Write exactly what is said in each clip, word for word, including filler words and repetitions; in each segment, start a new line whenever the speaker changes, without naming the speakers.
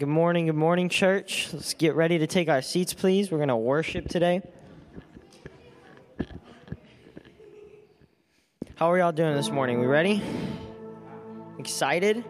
Good morning, good morning, church. Let's get ready to take our seats, please. We're going to worship today. How are y'all doing this morning? We ready? Excited?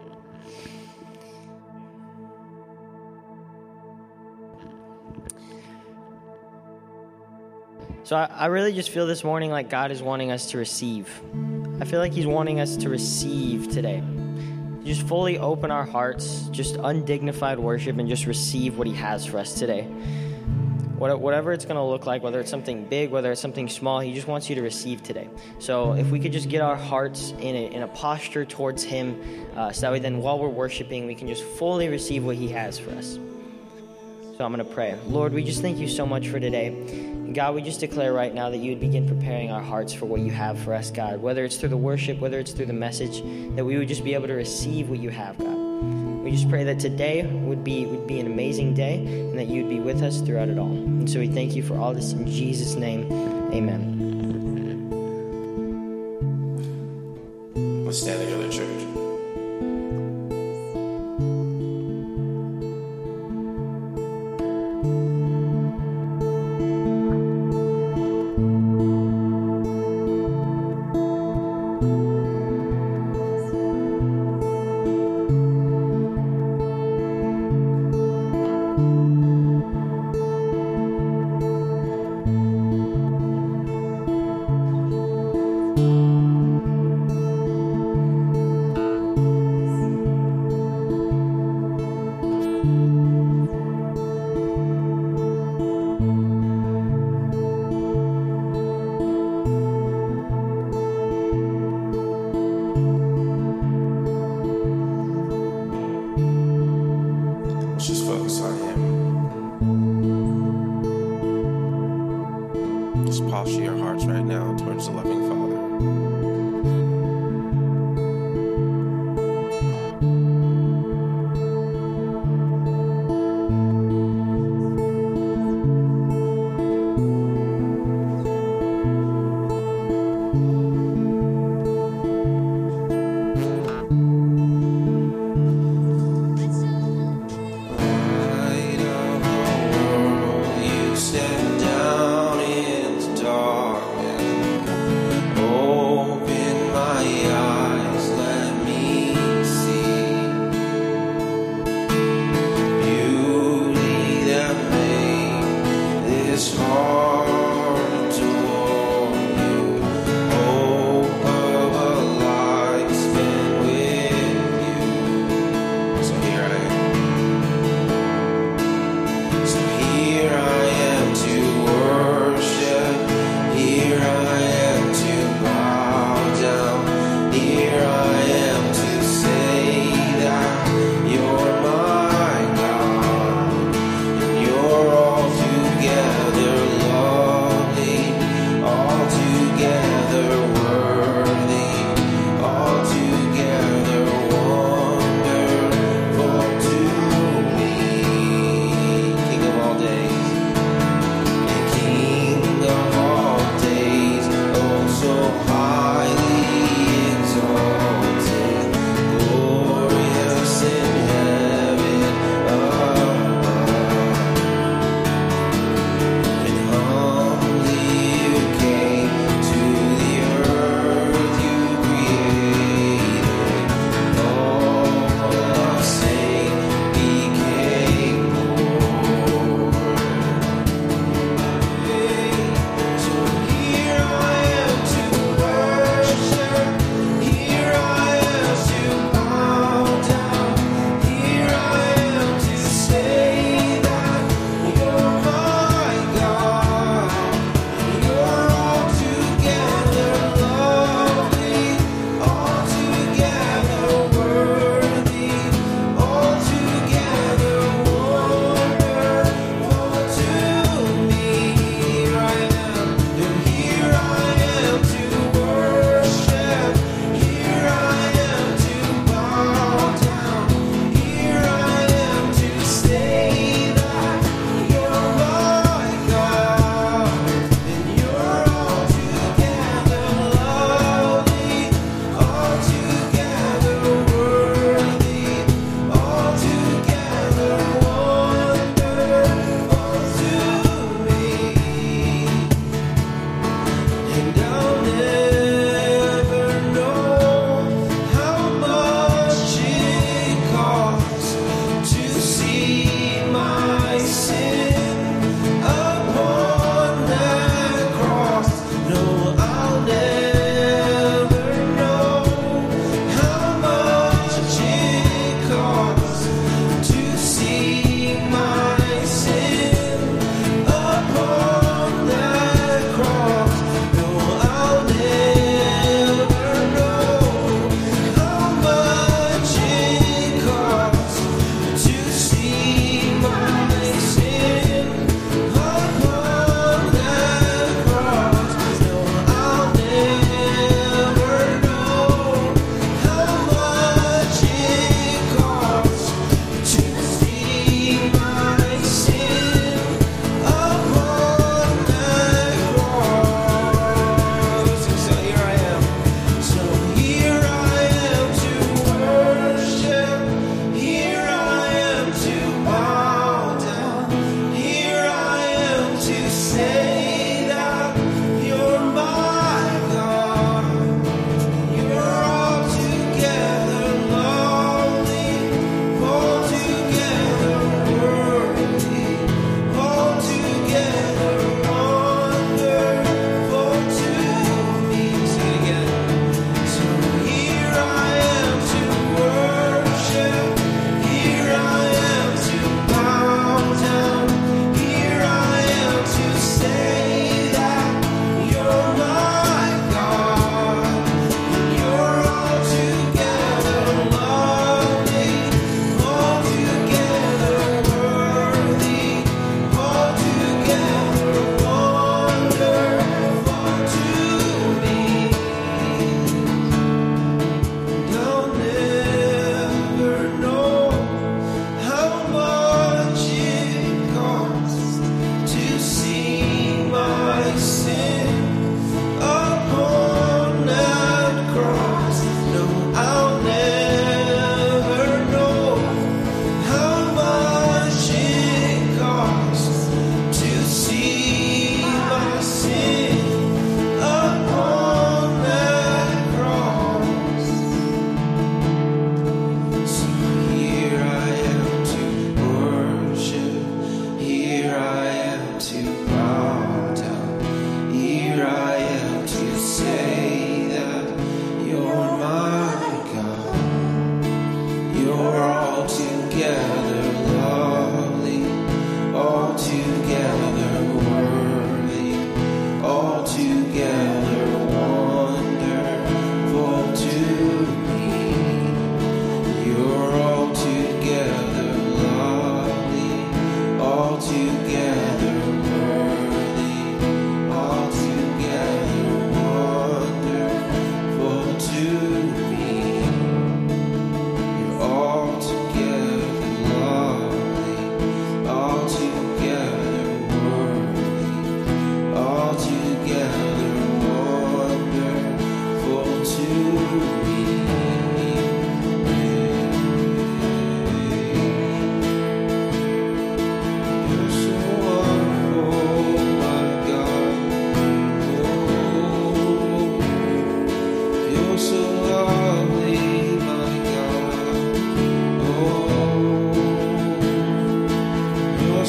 So I, I really just feel this morning like God is wanting us to receive. I feel like he's wanting us to receive today. Just fully open our hearts, just undignified worship, and just receive what he has for us today. Whatever it's going to look like, whether it's something big, whether it's something small, he just wants you to receive today. So if we could just get our hearts in a, in a posture towards him, uh, so that way then while we're worshiping, we can just fully receive what he has for us. So I'm going to pray. Lord, we just thank you so much for today. And God, we just declare right now that you would begin preparing our hearts for what you have for us, God. Whether it's through the worship, whether it's through the message, that we would just be able to receive what you have, God. We just pray that today would be would be an amazing day and that you'd be with us throughout it all. And so we thank you for all this in Jesus' name. Amen.
Let's stand together, church.
Step down into darkness.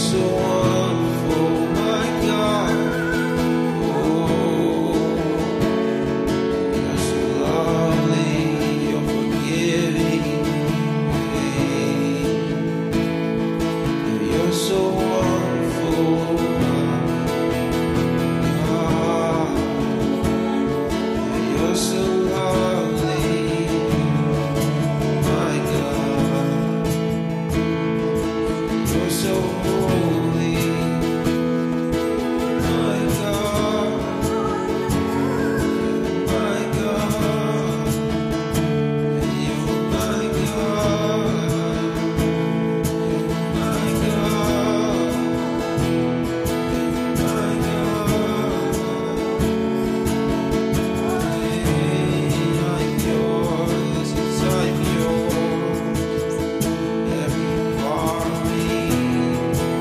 Every part of me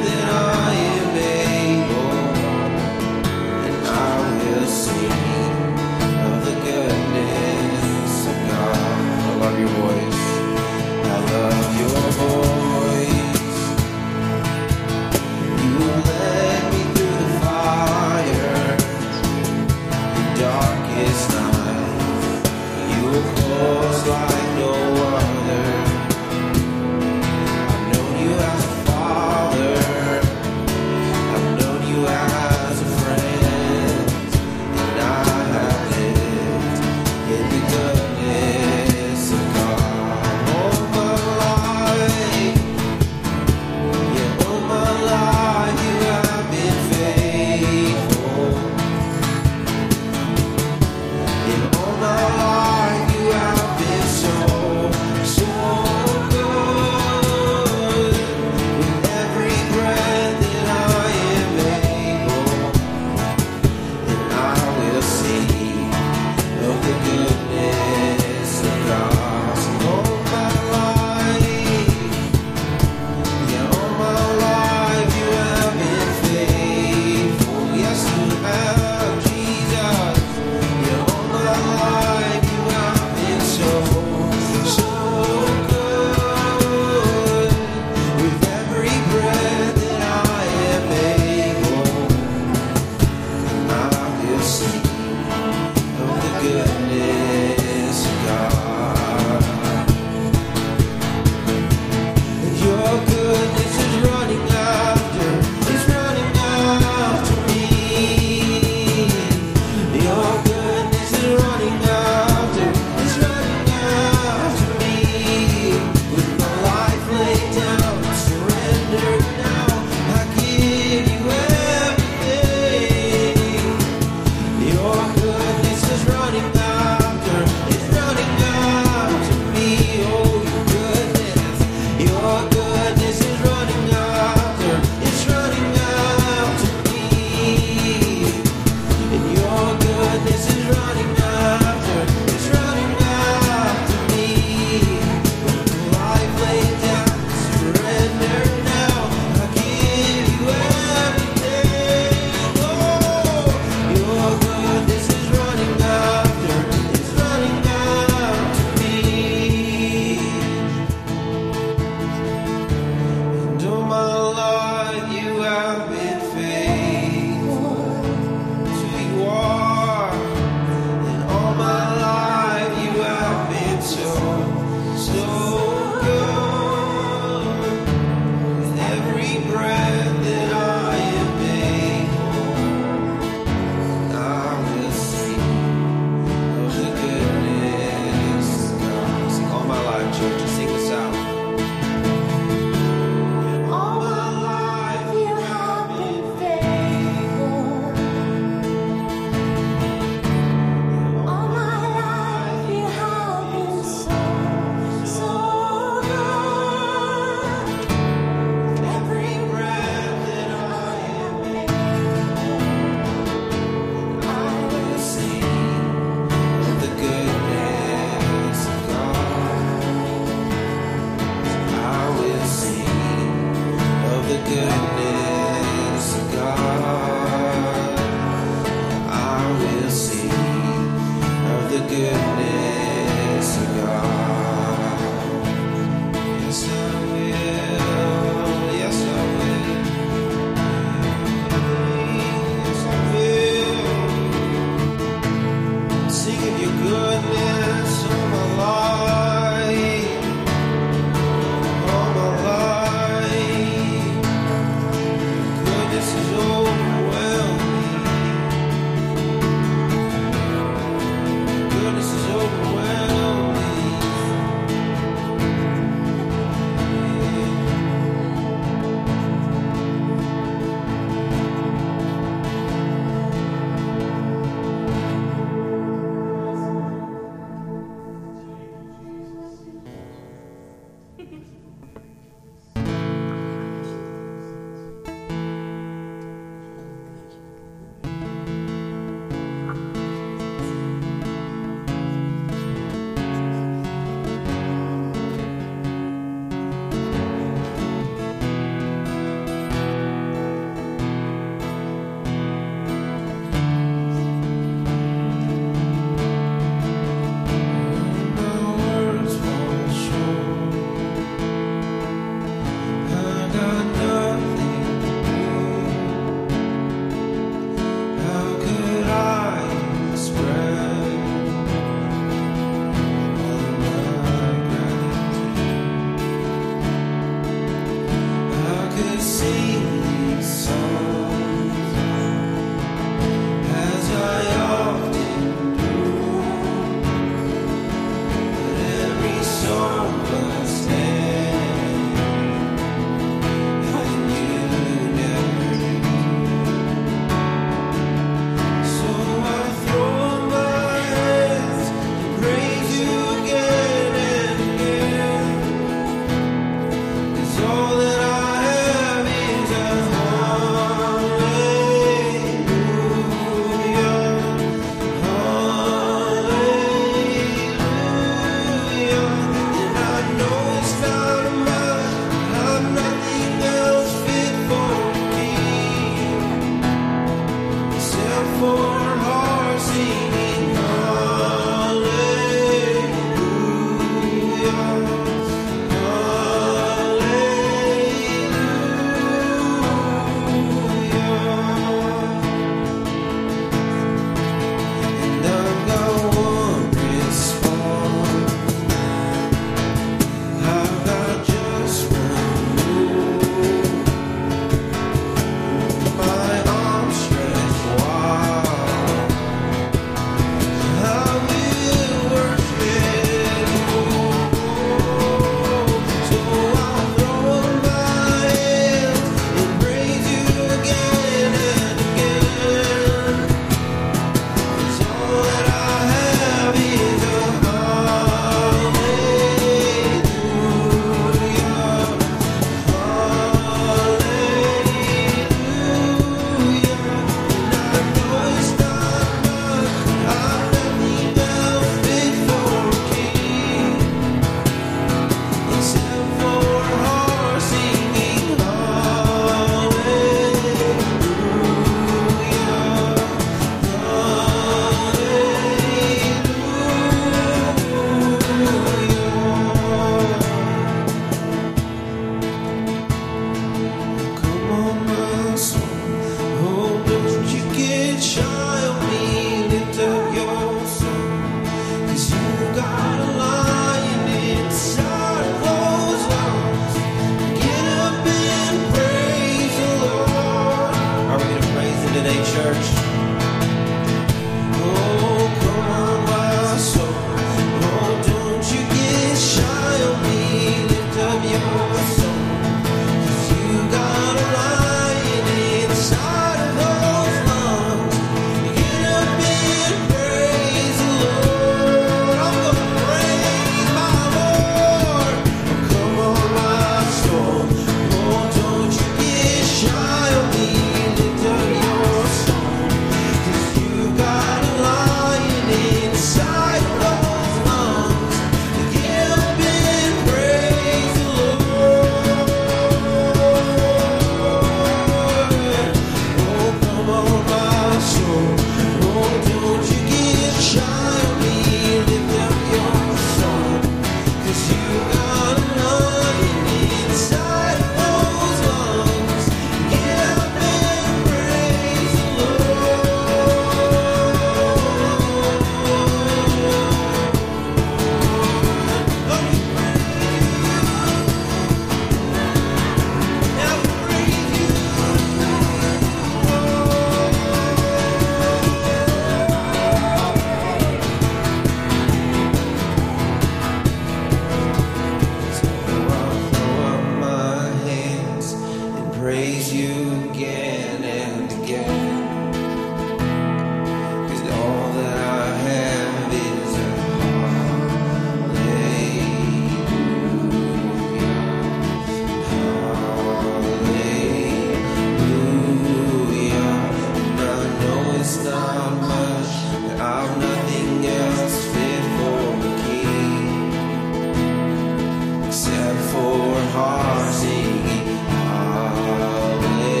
for heart singing hallelujah.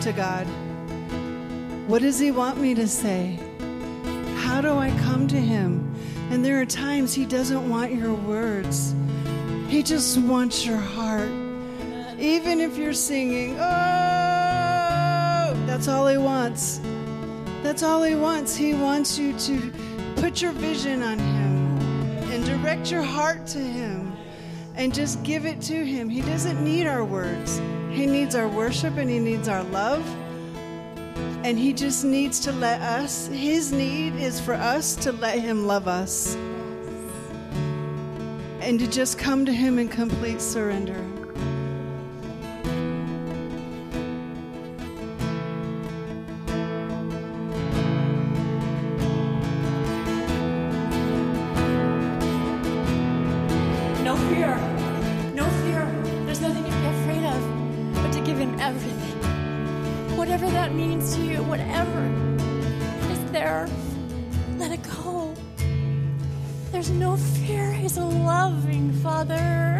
to God. What does he want me to say? How do I come to him? And there are times he doesn't want your words. He just wants your heart. Even if you're singing, oh, that's all he wants. That's all he wants. He wants you to put your vision on him and direct your heart to him and just give it to him. He doesn't need our words. He needs our worship and he needs our love. And he just needs to let us, his need is for us to let him love us. And to just come to him in complete surrender.
No fear. No fear. There's nothing to be afraid of, but to give him everything. Whatever that means to you, whatever is there, let it go. There's no fear. He's a loving Father.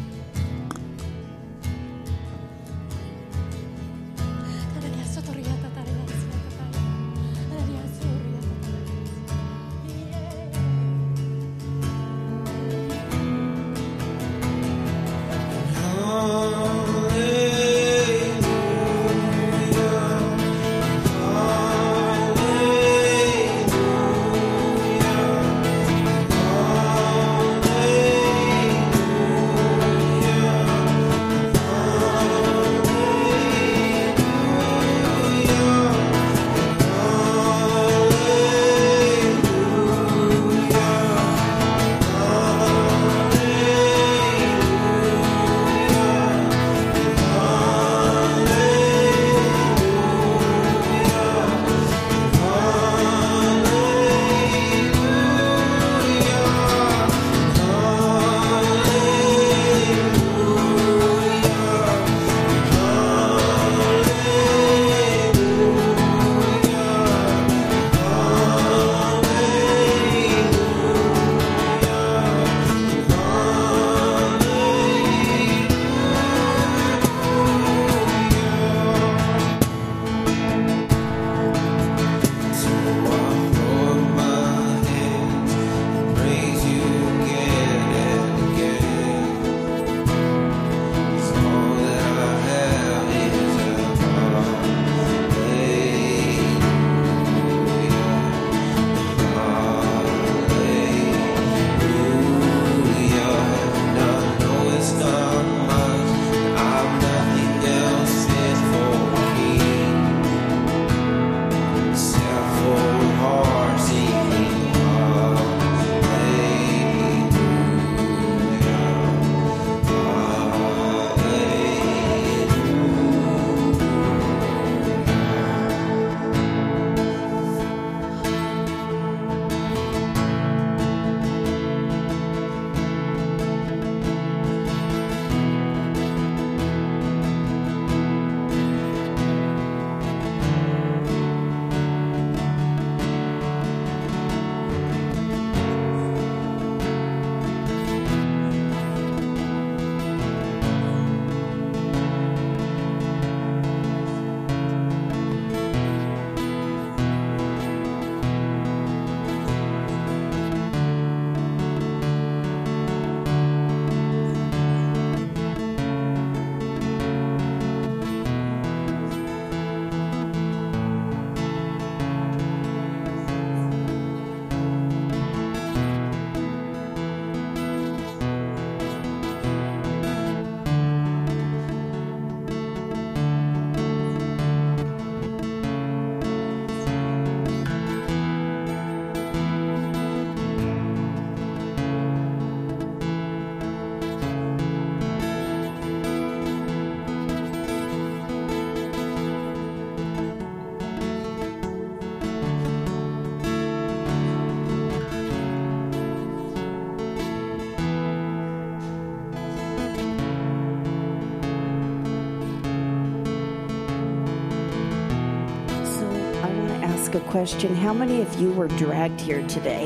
ask a question. How many of you were dragged here today?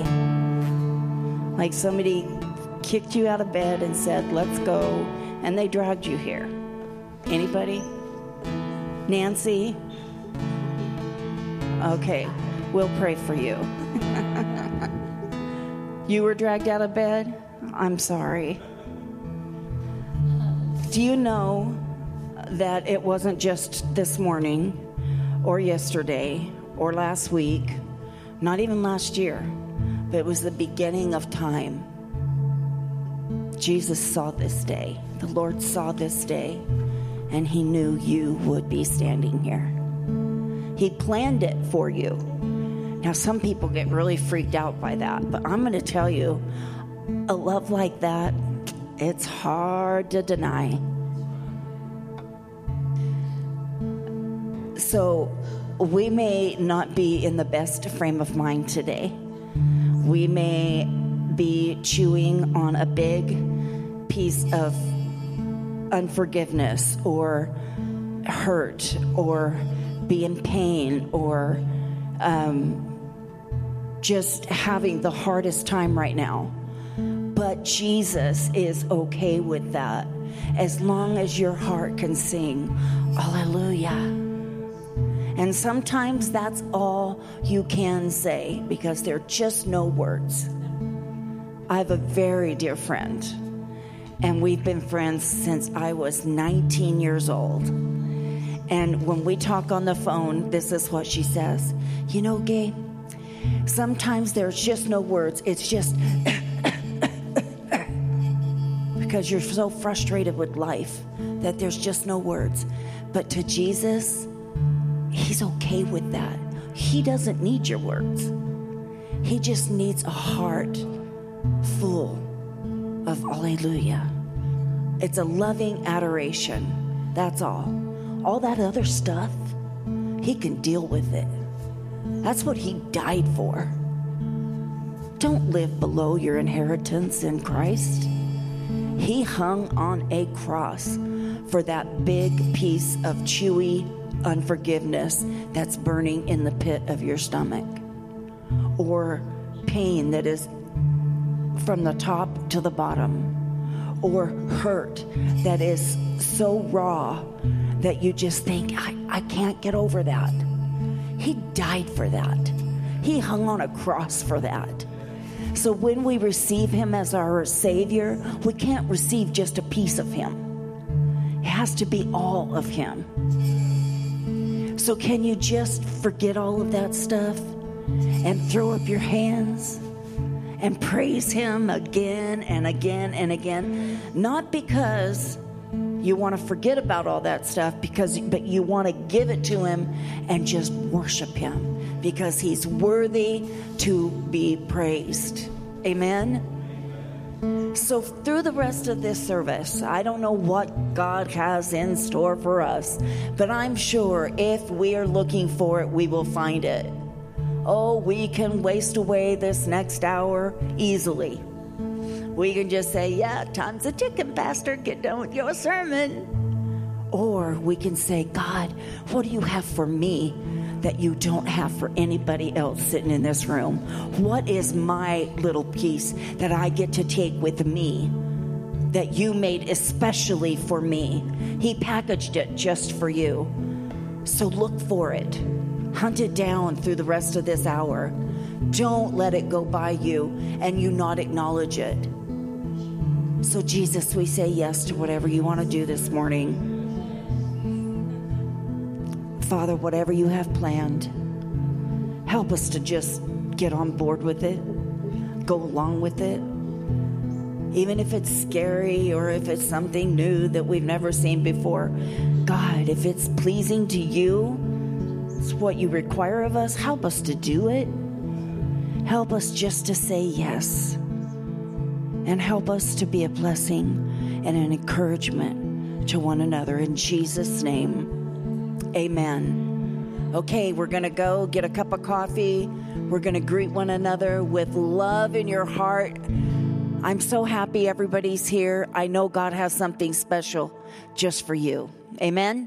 Like somebody kicked you out of bed and said, let's go, and they dragged you here. Anybody? Nancy? Okay, we'll pray for you. You were dragged out of bed? I'm sorry. Do you know that it wasn't just this morning or yesterday or last week, not even last year, but it was the beginning of time. Jesus saw this day. The Lord saw this day, and he knew you would be standing here. He planned it for you. Now, some people get really freaked out by that, but I'm going to tell you, a love like that, it's hard to deny. So we may not be in the best frame of mind today. We may be chewing on a big piece of unforgiveness or hurt or be in pain or um, just having the hardest time right now. But Jesus is okay with that as long as your heart can sing hallelujah. And sometimes that's all you can say because there are just no words. I have a very dear friend, and we've been friends since I was nineteen years old. And when we talk on the phone, this is what she says. You know, Gabe, sometimes there's just no words. It's just because you're so frustrated with life that there's just no words. But to Jesus, he's okay with that. He doesn't need your words. He just needs a heart full of hallelujah. It's a loving adoration. That's all. All that other stuff, he can deal with it. That's what he died for. Don't live below your inheritance in Christ. He hung on a cross for that big piece of chewy unforgiveness that's burning in the pit of your stomach, or pain that is from the top to the bottom, or hurt that is so raw that you just think, I, I can't get over that. He died for that. He hung on a cross for that. So when we receive him as our Savior, we can't receive just a piece of him. It has to be all of him. So can you just forget all of that stuff and throw up your hands and praise him again and again and again? Not because you want to forget about all that stuff, because but you want to give it to him and just worship him because he's worthy to be praised. Amen. So through the rest of this service, I don't know what God has in store for us, but I'm sure if we are looking for it, we will find it. Oh, we can waste away this next hour easily. We can just say, yeah, time's a ticking, Pastor, get done with your sermon. Or we can say, God, what do you have for me that you don't have for anybody else sitting in this room? What is my little piece that I get to take with me that you made especially for me? He packaged it just for you. So look for it. Hunt it down through the rest of this hour. Don't let it go by you and you not acknowledge it. So Jesus, we say yes to whatever you want to do this morning. Father, whatever you have planned, help us to just get on board with it, go along with it. Even if it's scary or if it's something new that we've never seen before. God, if it's pleasing to you, it's what you require of us, help us to do it. Help us just to say yes. And help us to be a blessing and an encouragement to one another. In Jesus' name, amen. Okay, we're going to go get a cup of coffee. We're going to greet one another with love in your heart. I'm so happy everybody's here. I know God has something special just for you. Amen.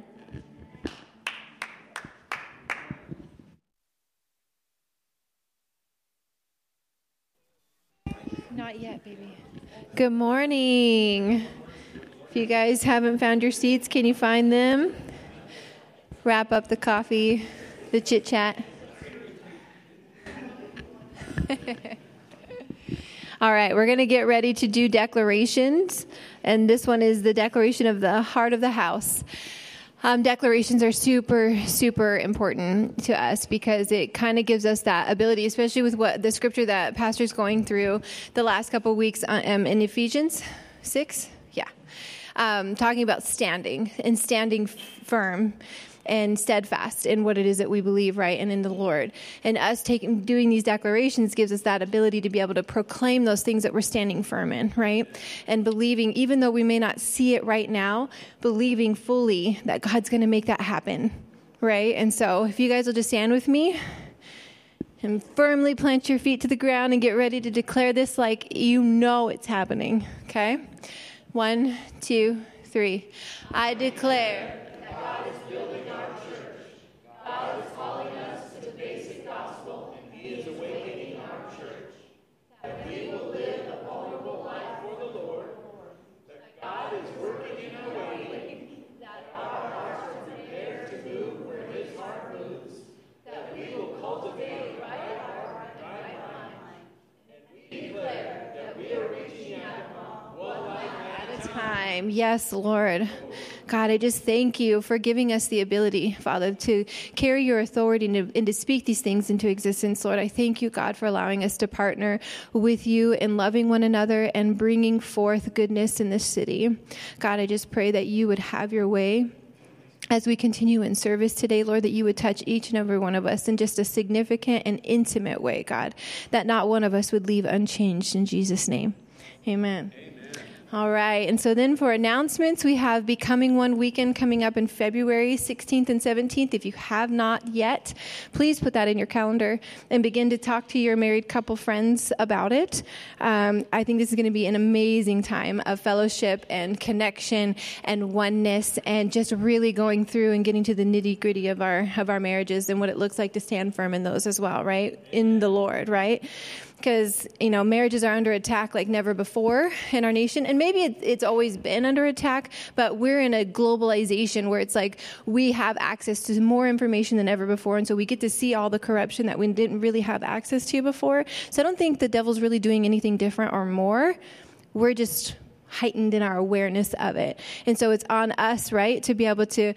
Not yet, baby. Good morning. If you guys haven't found your seats, can you find them? wrap up the coffee, the chit chat. All right, we're going to get ready to do declarations. And this one is the declaration of the heart of the house. Um, declarations are super, super important to us because it kind of gives us that ability, especially with what the scripture that Pastor's going through the last couple of weeks um, in Ephesians six. Yeah. Um, talking about standing and standing firm and steadfast in what it is that we believe, right, and in the Lord. And us taking doing these declarations gives us that ability to be able to proclaim those things that we're standing firm in, right? And believing, even though we may not see it right now, believing fully that God's going to make that happen, right? And so if you guys will just stand with me and firmly plant your feet to the ground and get ready to declare this like you know it's happening, okay? One, two, three. I declare that God is building our church. God is calling us to the basic gospel, and He is awakening our church. That we will live a vulnerable life for the Lord. That God is working in our way. That our hearts are prepared to move where His heart moves. That we will cultivate right heart and right mind. And we declare that we are reaching out one life at a time. Yes, Lord. God, I just thank you for giving us the ability, Father, to carry your authority and to, and to speak these things into existence. Lord, I thank you, God, for allowing us to partner with you in loving one another and bringing forth goodness in this city. God, I just pray that you would have your way as we continue in service today, Lord, that you would touch each and every one of us in just a significant and intimate way, God, that not one of us would leave unchanged in Jesus' name. Amen. Amen. All right. And so then for announcements, we have Becoming One weekend coming up in February sixteenth and seventeenth. If you have not yet, please put that in your calendar and begin to talk to your married couple friends about it. Um, I think this is going to be an amazing time of fellowship and connection and oneness and just really going through and getting to the nitty gritty of our, of our marriages and what it looks like to stand firm in those as well, right? In the Lord, right? Because, you know, marriages are under attack like never before in our nation. And maybe it, it's always been under attack, but we're in a globalization where it's like we have access to more information than ever before. And so we get to see all the corruption that we didn't really have access to before. So I don't think the devil's really doing anything different or more. We're just heightened in our awareness of it. And so it's on us, right, to be able to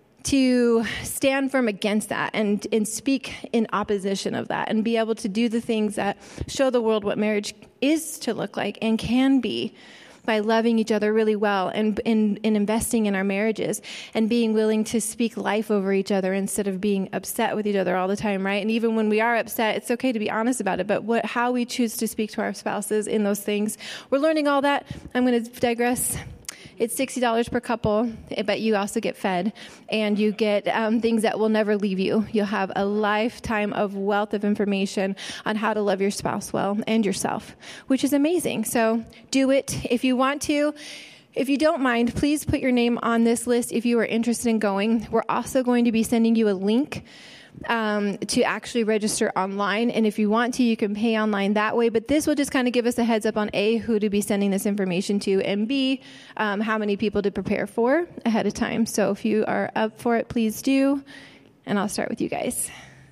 to stand firm against that and, and speak in opposition of that and be able to do the things that show the world what marriage is to look like and can be by loving each other really well and, and, and investing in our marriages and being willing to speak life over each other instead of being upset with each other all the time, right? And even when we are upset, it's okay to be honest about it, but what how we choose to speak to our spouses in those things, we're learning all that. I'm going to digress. It's sixty dollars per couple, but you also get fed, and you get um, things that will never leave you. You'll have a lifetime of wealth of information on how to love your spouse well and yourself, which is amazing. So do it if you want to. If you don't mind, please put your name on this list if you are interested in going. We're also going to be sending you a link Um, to actually register online. And if you want to, you can pay online that way. But this will just kind of give us a heads up on A, who to be sending this information to, and B, um, how many people to prepare for ahead of time. So if you are up for it, please do. And I'll start with you guys.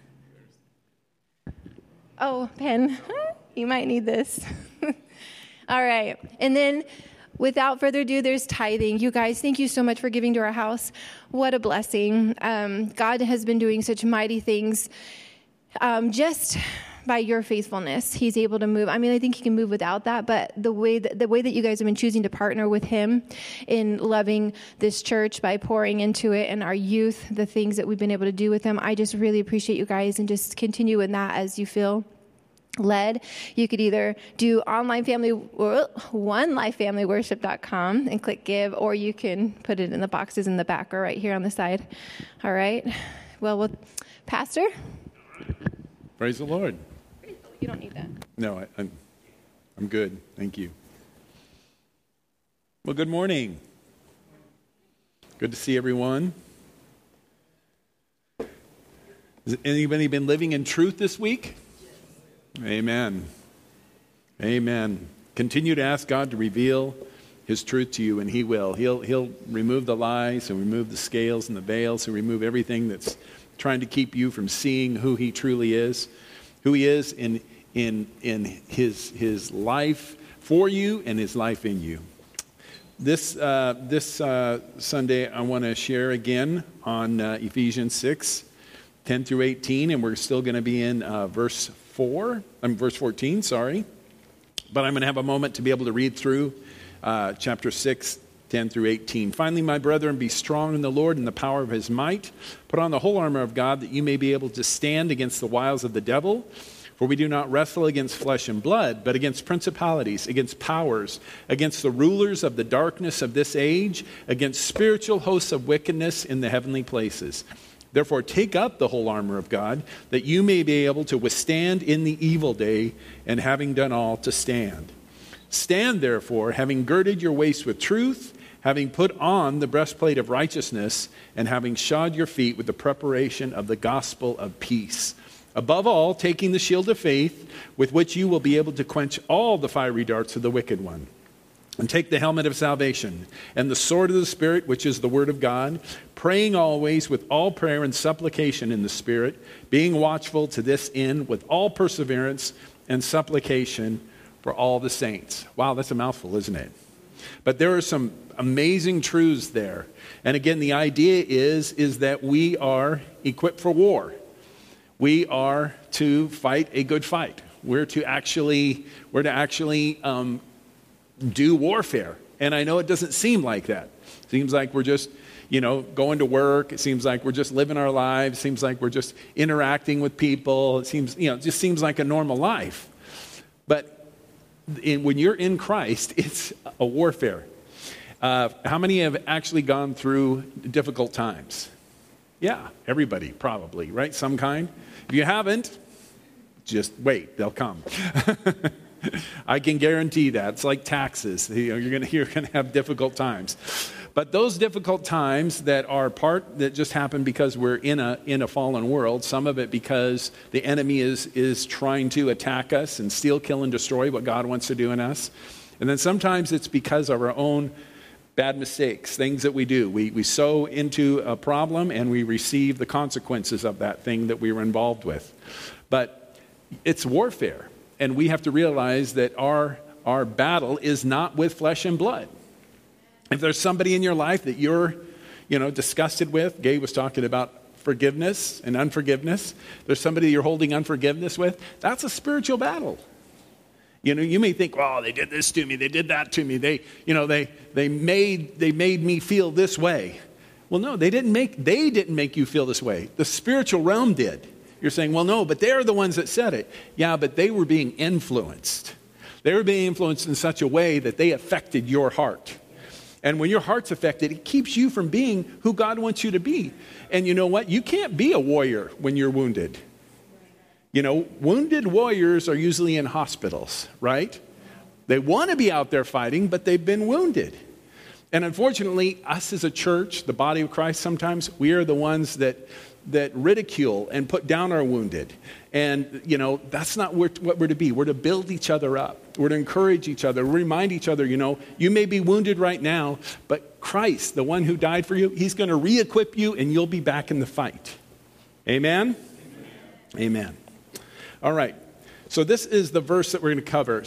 Oh, pen. You might need this. All right. And then without further ado, there's tithing. You guys, thank you so much for giving to our house. What a blessing. Um, God has been doing such mighty things um, just by your faithfulness. He's able to move. I mean, I think he can move without that, but the way that, the way that you guys have been choosing to partner with him in loving this church by pouring into it and our youth, the things that we've been able to do with them, I just really appreciate you guys, and just continue in that as you feel led. You could either do online family, one life family worship dot com and click give, or you can put it in the boxes in the back or right here on the side. All right. Well, well Pastor.
Praise the Lord.
You don't need that.
No, I, I'm, I'm good. Thank you. Well, good morning. Good to see everyone. Has anybody been living in truth this week? Amen. Amen. Continue to ask God to reveal his truth to you, and he will. He'll, he'll remove the lies and remove the scales and the veils and remove everything that's trying to keep you from seeing who he truly is, who he is in, in, in his, his life for you and his life in you. This, uh, this uh, Sunday, I want to share again on uh, Ephesians six, ten through eighteen, and we're still going to be in uh, verse four, I mean, verse fourteen, sorry. But I'm going to have a moment to be able to read through uh, chapter six, ten through eighteen. Finally, my brethren, be strong in the Lord and the power of his might. Put on the whole armor of God, that you may be able to stand against the wiles of the devil. For we do not wrestle against flesh and blood, but against principalities, against powers, against the rulers of the darkness of this age, against spiritual hosts of wickedness in the heavenly places. Therefore, take up the whole armor of God, that you may be able to withstand in the evil day, and having done all, to stand. Stand, therefore, having girded your waist with truth, having put on the breastplate of righteousness, and having shod your feet with the preparation of the gospel of peace. Above all, taking the shield of faith, with which you will be able to quench all the fiery darts of the wicked one. And take the helmet of salvation, and the sword of the Spirit, which is the word of God, praying always with all prayer and supplication in the Spirit, being watchful to this end with all perseverance and supplication for all the saints. Wow, that's a mouthful, isn't it? But there are some amazing truths there. And again, the idea is, is that we are equipped for war. We are to fight a good fight. We're to actually, we're to actually um, do warfare. And I know it doesn't seem like that. It seems like we're just, you know, going to work. It seems like we're just living our lives. It seems like we're just interacting with people. It seems, you know, it just seems like a normal life. But in, when you're in Christ, it's a warfare. Uh, how many have actually gone through difficult times? Yeah, everybody probably, right? Some kind. If you haven't, just wait, they'll come. I can guarantee that. It's like taxes. You know, you're going you're going to have difficult times. But those difficult times that are part that just happen because we're in a in a fallen world, some of it because the enemy is is trying to attack us and steal, kill, and destroy what God wants to do in us. And then sometimes it's because of our own bad mistakes, things that we do. We we sow into a problem and we receive the consequences of that thing that we were involved with. But it's warfare. And we have to realize that our our battle is not with flesh and blood. If there's somebody in your life that you're, you know, disgusted with, Gabe was talking about forgiveness and unforgiveness. There's somebody you're holding unforgiveness with, that's a spiritual battle. You know, you may think, "Oh, they did this to me. They did that to me. They, you know, they they made they made me feel this way." Well, no, they didn't make they didn't make you feel this way. The spiritual realm did. You're saying, "Well, no, but they're the ones that said it." Yeah, but they were being influenced. They were being influenced in such a way that they affected your heart. And when your heart's affected, it keeps you from being who God wants you to be. And you know what? You can't be a warrior when you're wounded. You know, wounded warriors are usually in hospitals, right? They want to be out there fighting, but they've been wounded. And unfortunately, us as a church, the body of Christ, sometimes we are the ones that that ridicule and put down our wounded. And, you know, that's not what we're to be. We're to build each other up. We're to encourage each other, remind each other, you know, you may be wounded right now, but Christ, the one who died for you, he's going to re-equip you and you'll be back in the fight. Amen? Amen. Amen. All right. So this is the verse that we're going to cover.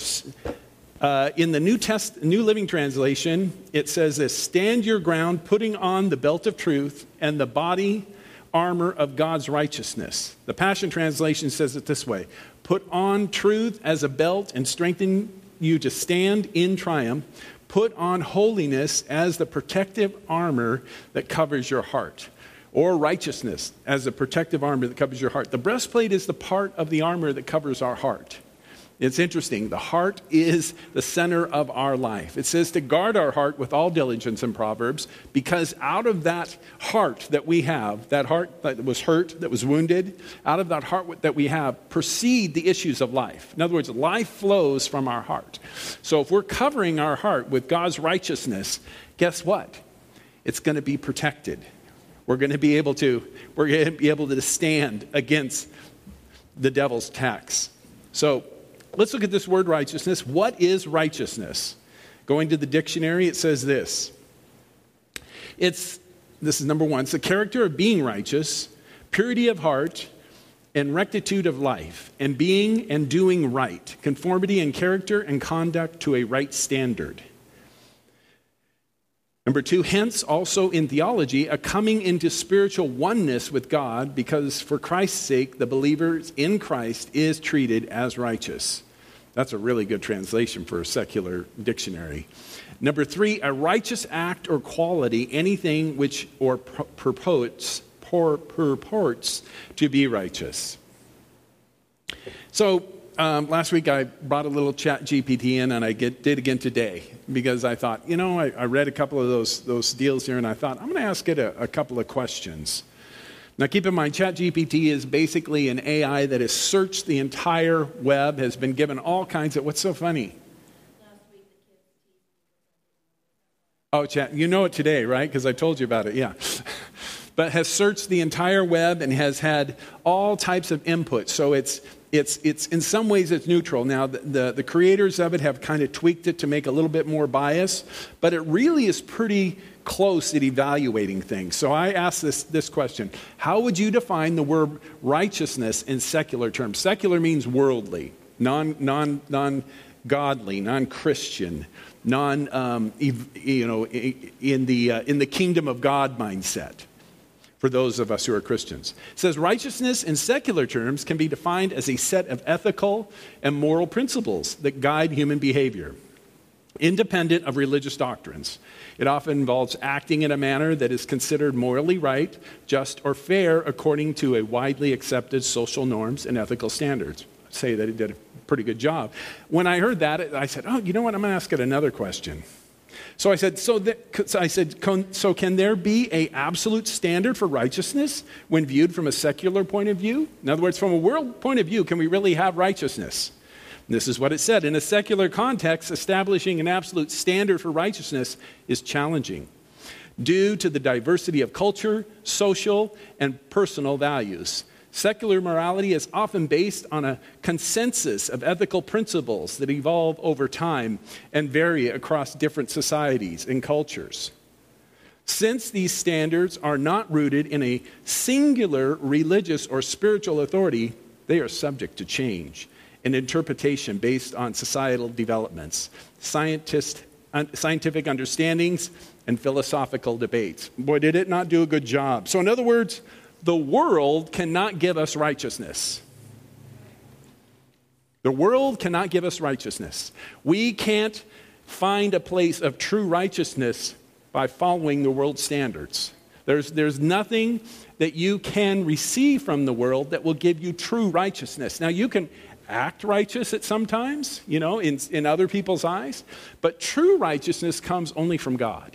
Uh, in the New Test, New Living Translation, it says this: "Stand your ground, putting on the belt of truth and the body armor of God's righteousness." The Passion Translation says it this way: "Put on truth as a belt and strengthen you to stand in triumph. Put on holiness as the protective armor that covers your heart." Or righteousness as the protective armor that covers your heart. The breastplate is the part of the armor that covers our heart. It's interesting. The heart is the center of our life. It says to guard our heart with all diligence in Proverbs, because out of that heart that we have, that heart that was hurt, that was wounded, out of that heart that we have proceed the issues of life. In other words, life flows from our heart. So if we're covering our heart with God's righteousness, guess what? It's going to be protected. We're going to be able to, we're going to be able to stand against the devil's attacks. So let's look at this word righteousness. What is righteousness? Going to the dictionary, it says this. It's, this is number one, it's the character of being righteous, purity of heart, and rectitude of life, and being and doing right, conformity in character and conduct to a right standard. Number two, hence also in theology, a coming into spiritual oneness with God, because for Christ's sake, the believer in Christ is treated as righteous. That's a really good translation for a secular dictionary. Number three, a righteous act or quality, anything which or purports, purports to be righteous. So um, last week I brought a little Chat G P T in, and I get, did again today because I thought, you know, I, I read a couple of those those deals here, and I thought I'm going to ask it a, a couple of questions. Now, keep in mind, Chat G P T is basically an A I that has searched the entire web, has been given all kinds of. What's so funny? Oh, Chat, you know it today, right? Because I told you about it. Yeah. But has searched the entire web and has had all types of input. So it's it's it's in some ways it's neutral. Now the, the, the creators of it have kind of tweaked it to make a little bit more bias, but it really is pretty close at evaluating things. So I asked this this question: how would you define the word righteousness in secular terms? Secular means worldly, non non non godly, non Christian, non um, you know in the uh, in the kingdom of God mindset. For those of us who are Christians. It says righteousness in secular terms can be defined as a set of ethical and moral principles that guide human behavior, independent of religious doctrines. It often involves acting in a manner that is considered morally right, just, or fair according to a widely accepted social norms and ethical standards. I'd say that it did a pretty good job. When I heard that, I said, oh, you know what, I'm going to ask it another question. So I said, so, that, so I said, so can there be an absolute standard for righteousness when viewed from a secular point of view? In other words, from a world point of view, can we really have righteousness? And this is what it said. In a secular context, establishing an absolute standard for righteousness is challenging due to the diversity of culture, social, and personal values. Secular morality is often based on a consensus of ethical principles that evolve over time and vary across different societies and cultures. Since these standards are not rooted in a singular religious or spiritual authority, they are subject to change and interpretation based on societal developments, scientist, un, scientific understandings, and philosophical debates. Boy, did it not do a good job. So in other words, the world cannot give us righteousness. The world cannot give us righteousness. We can't find a place of true righteousness by following the world's standards. There's, there's nothing that you can receive from the world that will give you true righteousness. Now, you can act righteous at some times, you know, in, in other people's eyes, but true righteousness comes only from God.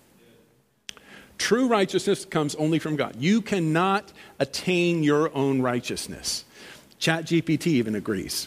True righteousness comes only from God. You cannot attain your own righteousness. Chat G P T even agrees.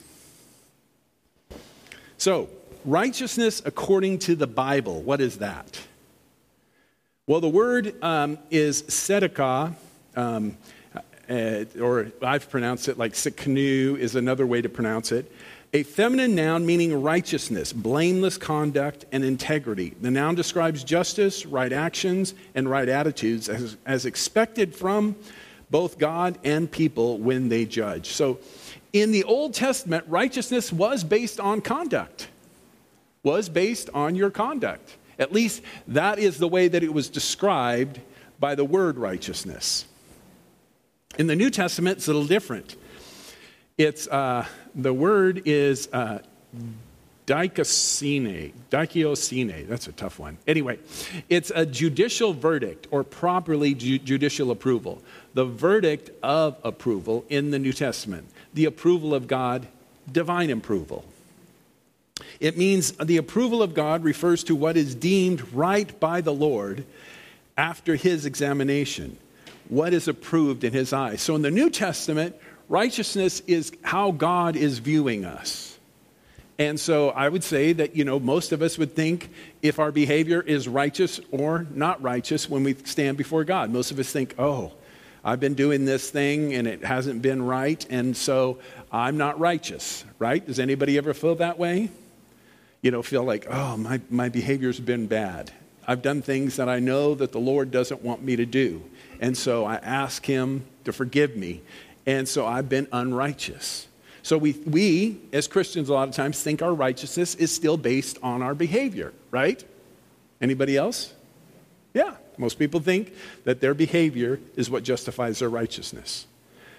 So, righteousness according to the Bible, what is that? Well, the word um, is tzedakah, um, uh, or I've pronounced it like siknu is another way to pronounce it. A feminine noun meaning righteousness, blameless conduct, and integrity. The noun describes justice, right actions, and right attitudes as, as expected from both God and people when they judge. So in the Old Testament, righteousness was based on conduct, was based on your conduct. At least that is the way that it was described by the word righteousness. In the New Testament, it's a little different. It's uh, the word is uh, dikaiosune. Dikaiosune. That's a tough one. Anyway, it's a judicial verdict or properly ju- judicial approval. The verdict of approval in the New Testament. The approval of God, divine approval. It means the approval of God refers to what is deemed right by the Lord after his examination. What is approved in his eyes. So in the New Testament, righteousness is how God is viewing us. And so I would say that, you know, most of us would think if our behavior is righteous or not righteous when we stand before God. Most of us think, oh, I've been doing this thing and it hasn't been right, and so I'm not righteous, right? Does anybody ever feel that way? you know, feel like, oh, my, my behavior's been bad. I've done things that I know that the Lord doesn't want me to do. And so I ask him to forgive me. And so I've been unrighteous. So we, we, as Christians, a lot of times think our righteousness is still based on our behavior, right? Anybody else? Yeah. Most people think that their behavior is what justifies their righteousness.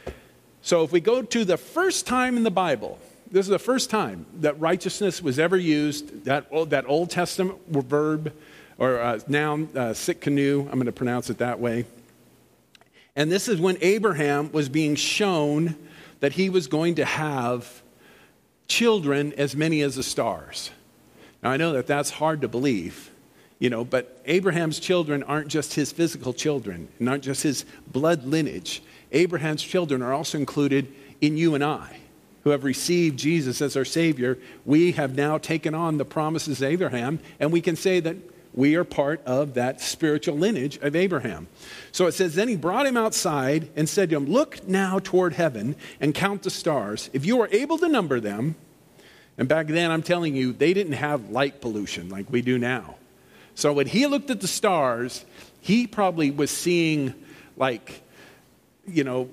So if we go to the first time in the Bible, this is the first time that righteousness was ever used, that old, that Old Testament verb or uh, noun, uh, sikkenu, I'm going to pronounce it that way. And this is when Abraham was being shown that he was going to have children as many as the stars. Now, I know that that's hard to believe, you know, but Abraham's children aren't just his physical children, not just his blood lineage. Abraham's children are also included in you and I, who have received Jesus as our Savior. We have now taken on the promises of Abraham, and we can say that we are part of that spiritual lineage of Abraham. So it says, then he brought him outside and said to him, look now toward heaven and count the stars. If you are able to number them, and back then I'm telling you, they didn't have light pollution like we do now. So when he looked at the stars, he probably was seeing like, you know,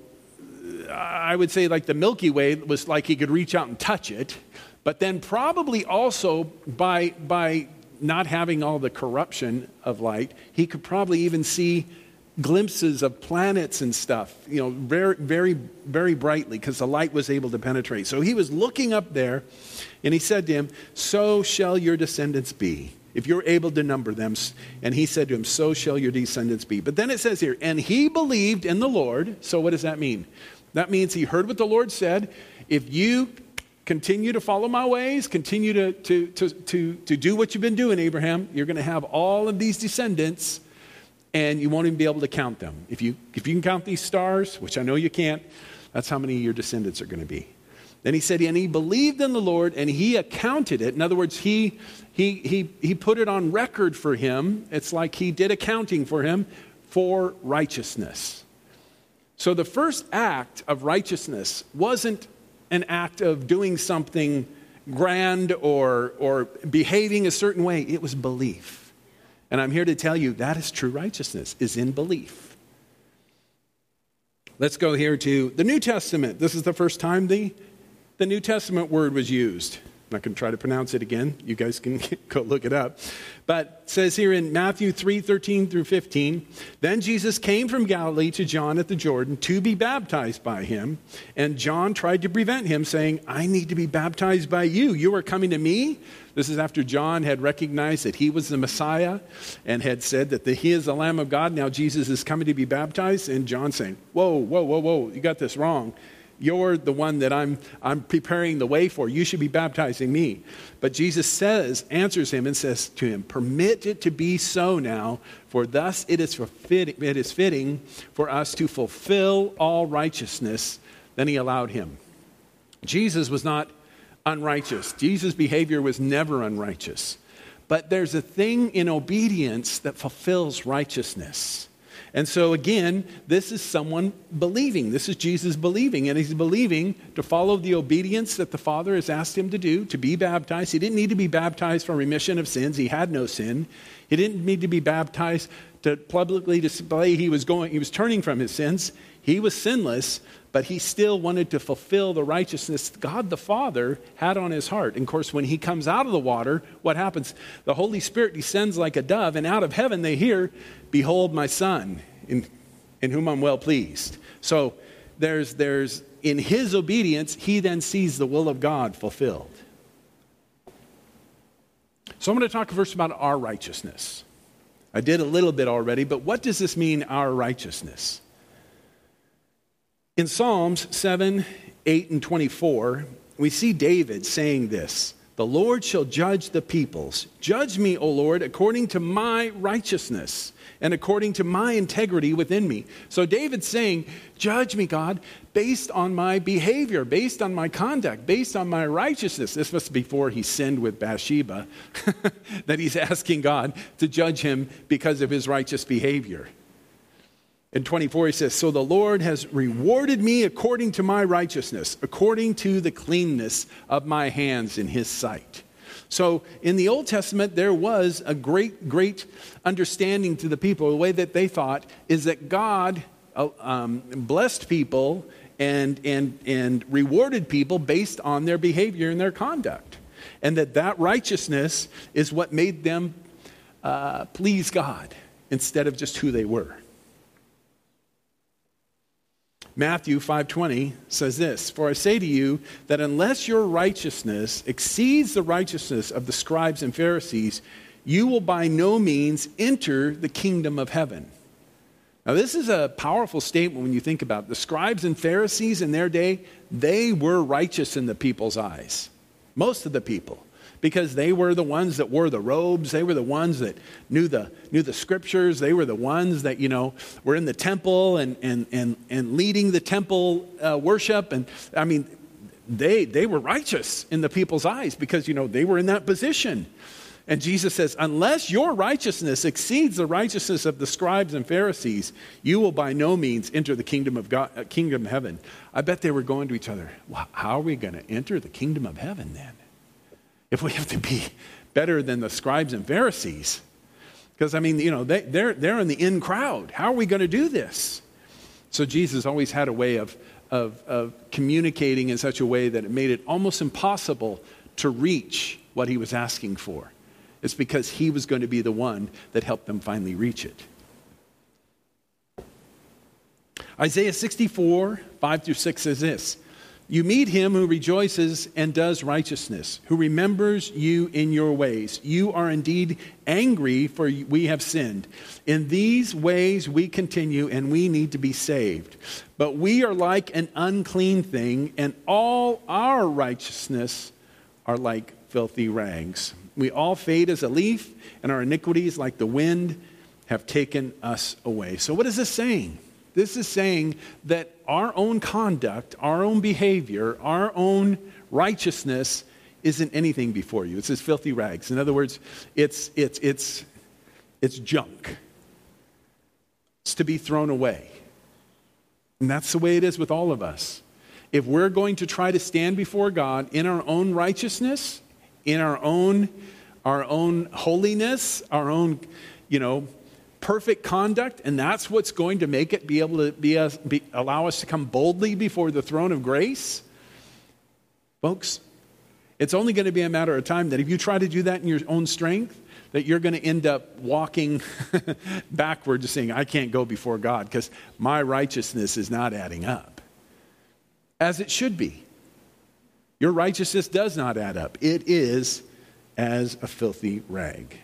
I would say like the Milky Way was like he could reach out and touch it. But then probably also by by not having all the corruption of light, he could probably even see glimpses of planets and stuff, you know, very, very, very brightly because the light was able to penetrate. So he was looking up there and he said to him, so shall your descendants be. If you're able to number them. And he said to him, so shall your descendants be. But then it says here, and he believed in the Lord. So what does that mean? That means he heard what the Lord said. If you continue to follow my ways, continue to, to, to, to, to do what you've been doing, Abraham, you're going to have all of these descendants and you won't even be able to count them. If you, if you can count these stars, which I know you can't, that's how many of your descendants are going to be. Then he said, and he believed in the Lord and he accounted it. In other words, he, he, he, he put it on record for him. It's like he did accounting for him for righteousness. So the first act of righteousness wasn't an act of doing something grand or, or behaving a certain way. It was belief. And I'm here to tell you that is true righteousness, is in belief. Let's go here to the New Testament. This is the first time the, the New Testament word was used. I'm not going to try to pronounce it again. You guys can go look it up. But it says here in Matthew three, thirteen through fifteen, then Jesus came from Galilee to John at the Jordan to be baptized by him. And John tried to prevent him, saying, I need to be baptized by you. You are coming to me? This is after John had recognized that he was the Messiah and had said that the, he is the Lamb of God. Now Jesus is coming to be baptized. And John saying, whoa, whoa, whoa, whoa, you got this wrong. You're the one that I'm I'm preparing the way for. You should be baptizing me. But Jesus says, answers him and says to him, permit it to be so now, for thus it is, fit, it is fitting for us to fulfill all righteousness. Then he allowed him. Jesus was not unrighteous. Jesus' behavior was never unrighteous. But there's a thing in obedience that fulfills righteousness. And so again, this is someone believing. This is Jesus believing. And he's believing to follow the obedience that the Father has asked him to do, to be baptized. He didn't need to be baptized for remission of sins. He had no sin. He didn't need to be baptized to publicly display he was going, he was turning from his sins. He was sinless, but he still wanted to fulfill the righteousness God the Father had on his heart. And of course, when he comes out of the water, what happens? The Holy Spirit descends like a dove, and out of heaven they hear, behold my Son, in, in whom I'm well pleased. So there's, there's, in his obedience, he then sees the will of God fulfilled. So I'm going to talk first about our righteousness. I did a little bit already, but what does this mean, our righteousness? In Psalms seven, eight, and twenty-four, we see David saying this, the Lord shall judge the peoples. Judge me, O Lord, according to my righteousness and according to my integrity within me. So David's saying, judge me, God, based on my behavior, based on my conduct, based on my righteousness. This was before he sinned with Bathsheba, that he's asking God to judge him because of his righteous behavior. In twenty-four, he says, so the Lord has rewarded me according to my righteousness, according to the cleanness of my hands in his sight. So in the Old Testament, there was a great, great understanding to the people. The way that they thought is that God uh, um, blessed people and, and, and rewarded people based on their behavior and their conduct. And that that righteousness is what made them uh, please God instead of just who they were. Matthew five twenty says this, "For I say to you that unless your righteousness exceeds the righteousness of the scribes and Pharisees, you will by no means enter the kingdom of heaven." Now this is a powerful statement when you think about it. The scribes and Pharisees in their day, they were righteous in the people's eyes. Most of the people. Because they were the ones that wore the robes. They were the ones that knew the knew the scriptures. They were the ones that, you know, were in the temple and and and, and leading the temple uh, worship. And I mean, they they were righteous in the people's eyes because, you know, they were in that position. And Jesus says, unless your righteousness exceeds the righteousness of the scribes and Pharisees, you will by no means enter the kingdom of God, uh, kingdom of heaven. I bet they were going to each other, well, how are we going to enter the kingdom of heaven then? If we have to be better than the scribes and Pharisees. Because, I mean, you know, they, they're, they're in the in crowd. How are we going to do this? So Jesus always had a way of, of, of communicating in such a way that it made it almost impossible to reach what he was asking for. It's because he was going to be the one that helped them finally reach it. Isaiah sixty-four, five through six says this, "You meet him who rejoices and does righteousness, who remembers you in your ways. You are indeed angry, for we have sinned. In these ways we continue, and we need to be saved. But we are like an unclean thing, and all our righteousness are like filthy rags. We all fade as a leaf, and our iniquities, like the wind, have taken us away." So what is this saying? This is saying that our own conduct, our own behavior, our own righteousness isn't anything before you. It's as filthy rags. In other words, it's it's it's it's junk. It's to be thrown away. And that's the way it is with all of us. If we're going to try to stand before God in our own righteousness, in our own our own holiness, our own, you know, perfect conduct, and that's what's going to make it be able to be, us, be allow us to come boldly before the throne of grace, folks, it's only going to be a matter of time that if you try to do that in your own strength, that you're going to end up walking backwards saying, I can't go before God because my righteousness is not adding up. As it should be. Your righteousness does not add up. It is as a filthy rag.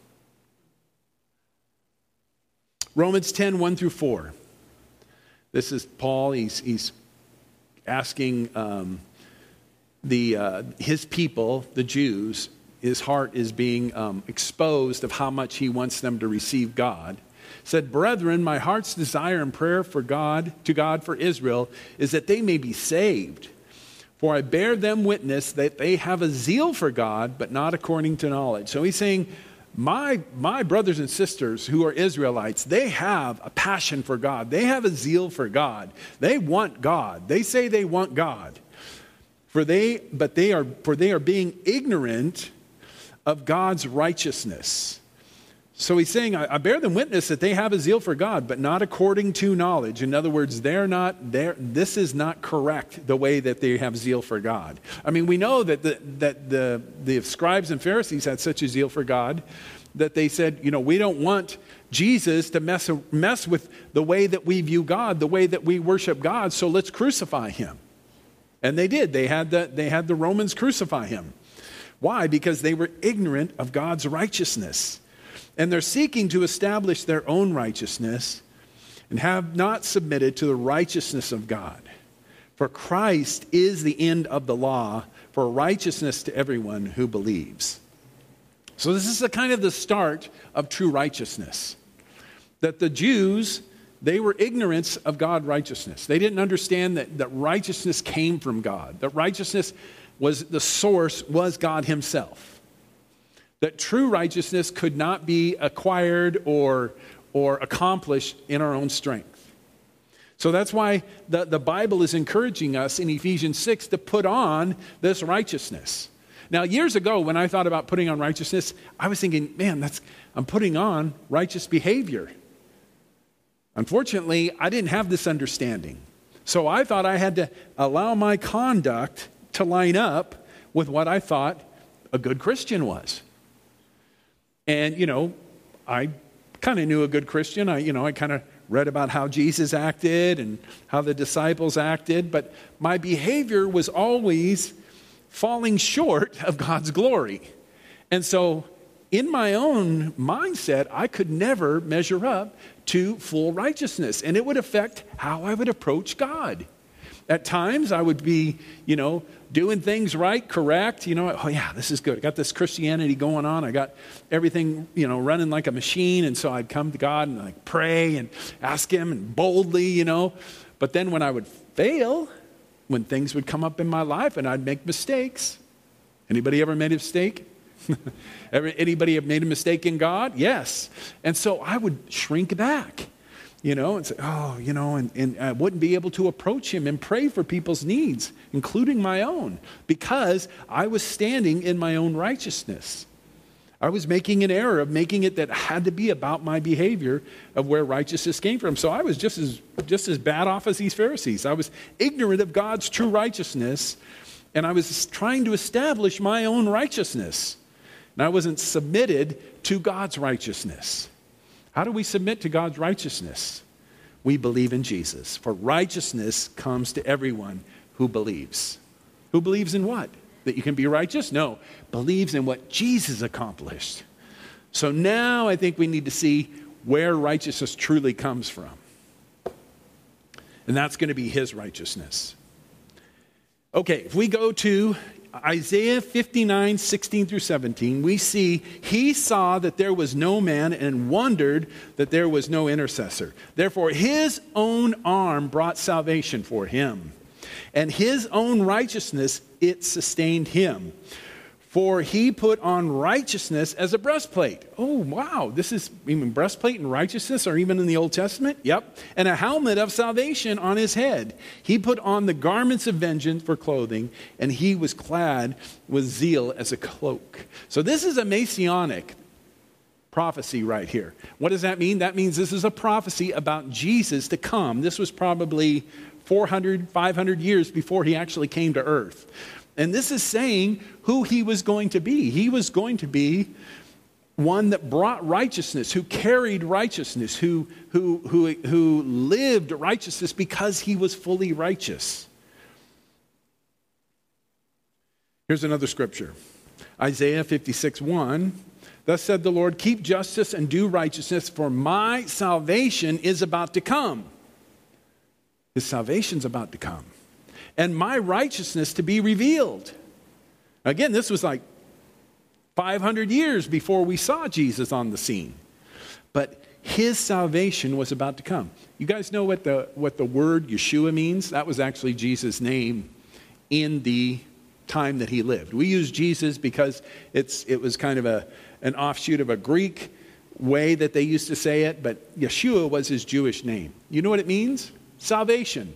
Romans ten, one through four. This is Paul. He's, he's asking um, the uh, his people, the Jews, his heart is being um, exposed of how much he wants them to receive God. Said, "Brethren, my heart's desire and prayer for God, to God for Israel, is that they may be saved. For I bear them witness that they have a zeal for God, but not according to knowledge." So he's saying, My, my brothers and sisters who are Israelites, they have a passion for God. They have a zeal for God. They want God. They say they want God. For they, but they are, for they are being ignorant of God's righteousness. So he's saying, I, I bear them witness that they have a zeal for God, but not according to knowledge. In other words, they're not there. This is not correct, the way that they have zeal for God. I mean, we know that the, that the, the scribes and Pharisees had such a zeal for God that they said, you know, we don't want Jesus to mess, mess with the way that we view God, the way that we worship God, so let's crucify him. And they did. They had the, they had the Romans crucify him. Why? Because they were ignorant of God's righteousness. And they're seeking to establish their own righteousness and have not submitted to the righteousness of God. For Christ is the end of the law for righteousness to everyone who believes. So this is the kind of the start of true righteousness. That the Jews, they were ignorant of God's righteousness. They didn't understand that, that righteousness came from God. That righteousness was, the source was God himself. That true righteousness could not be acquired or, or accomplished in our own strength. So that's why the, the Bible is encouraging us in Ephesians six to put on this righteousness. Now, years ago, when I thought about putting on righteousness, I was thinking, man, that's I'm putting on righteous behavior. Unfortunately, I didn't have this understanding. So I thought I had to allow my conduct to line up with what I thought a good Christian was. And, you know, I kind of knew a good Christian. I, you know, I kind of read about how Jesus acted and how the disciples acted, but my behavior was always falling short of God's glory. And so in my own mindset, I could never measure up to full righteousness, and it would affect how I would approach God. At times, I would be, you know, doing things right, correct. You know, oh yeah, this is good. I got this Christianity going on. I got everything, you know, running like a machine. And so I'd come to God and like pray and ask Him and boldly, you know. But then when I would fail, when things would come up in my life and I'd make mistakes. Anybody ever made a mistake? Ever, anybody have made a mistake in God? Yes. And so I would shrink back. You know, and say, oh, you know, and, and I wouldn't be able to approach Him and pray for people's needs, including my own, because I was standing in my own righteousness. I was making an error of making it that had to be about my behavior of where righteousness came from. So I was just as just as bad off as these Pharisees. I was ignorant of God's true righteousness, and I was trying to establish my own righteousness. And I wasn't submitted to God's righteousness. How do we submit to God's righteousness? We believe in Jesus. For righteousness comes to everyone who believes. Who believes in what? That you can be righteous? No. Believes in what Jesus accomplished. So now I think we need to see where righteousness truly comes from. And that's going to be His righteousness. Okay, if we go to Isaiah fifty-nine, sixteen through seventeen, we see He saw that there was no man and wondered that there was no intercessor. Therefore, His own arm brought salvation for Him, and His own righteousness, it sustained Him. For He put on righteousness as a breastplate. Oh, wow. This is even breastplate and righteousness are even in the Old Testament? Yep. And a helmet of salvation on His head. He put on the garments of vengeance for clothing, and He was clad with zeal as a cloak. So this is a messianic prophecy right here. What does that mean? That means this is a prophecy about Jesus to come. This was probably four hundred, five hundred years before He actually came to earth. And this is saying who He was going to be. He was going to be one that brought righteousness, who carried righteousness, who, who, who, who lived righteousness because He was fully righteous. Here's another scripture. Isaiah fifty-six, one. Thus said the Lord, keep justice and do righteousness, for my salvation is about to come. His salvation's about to come. And my righteousness to be revealed. Again, this was like five hundred years before we saw Jesus on the scene. But His salvation was about to come. You guys know what the, what the word Yeshua means? That was actually Jesus' name in the time that He lived. We use Jesus because it's it was kind of a an offshoot of a Greek way that they used to say it, but Yeshua was His Jewish name. You know what it means? Salvation.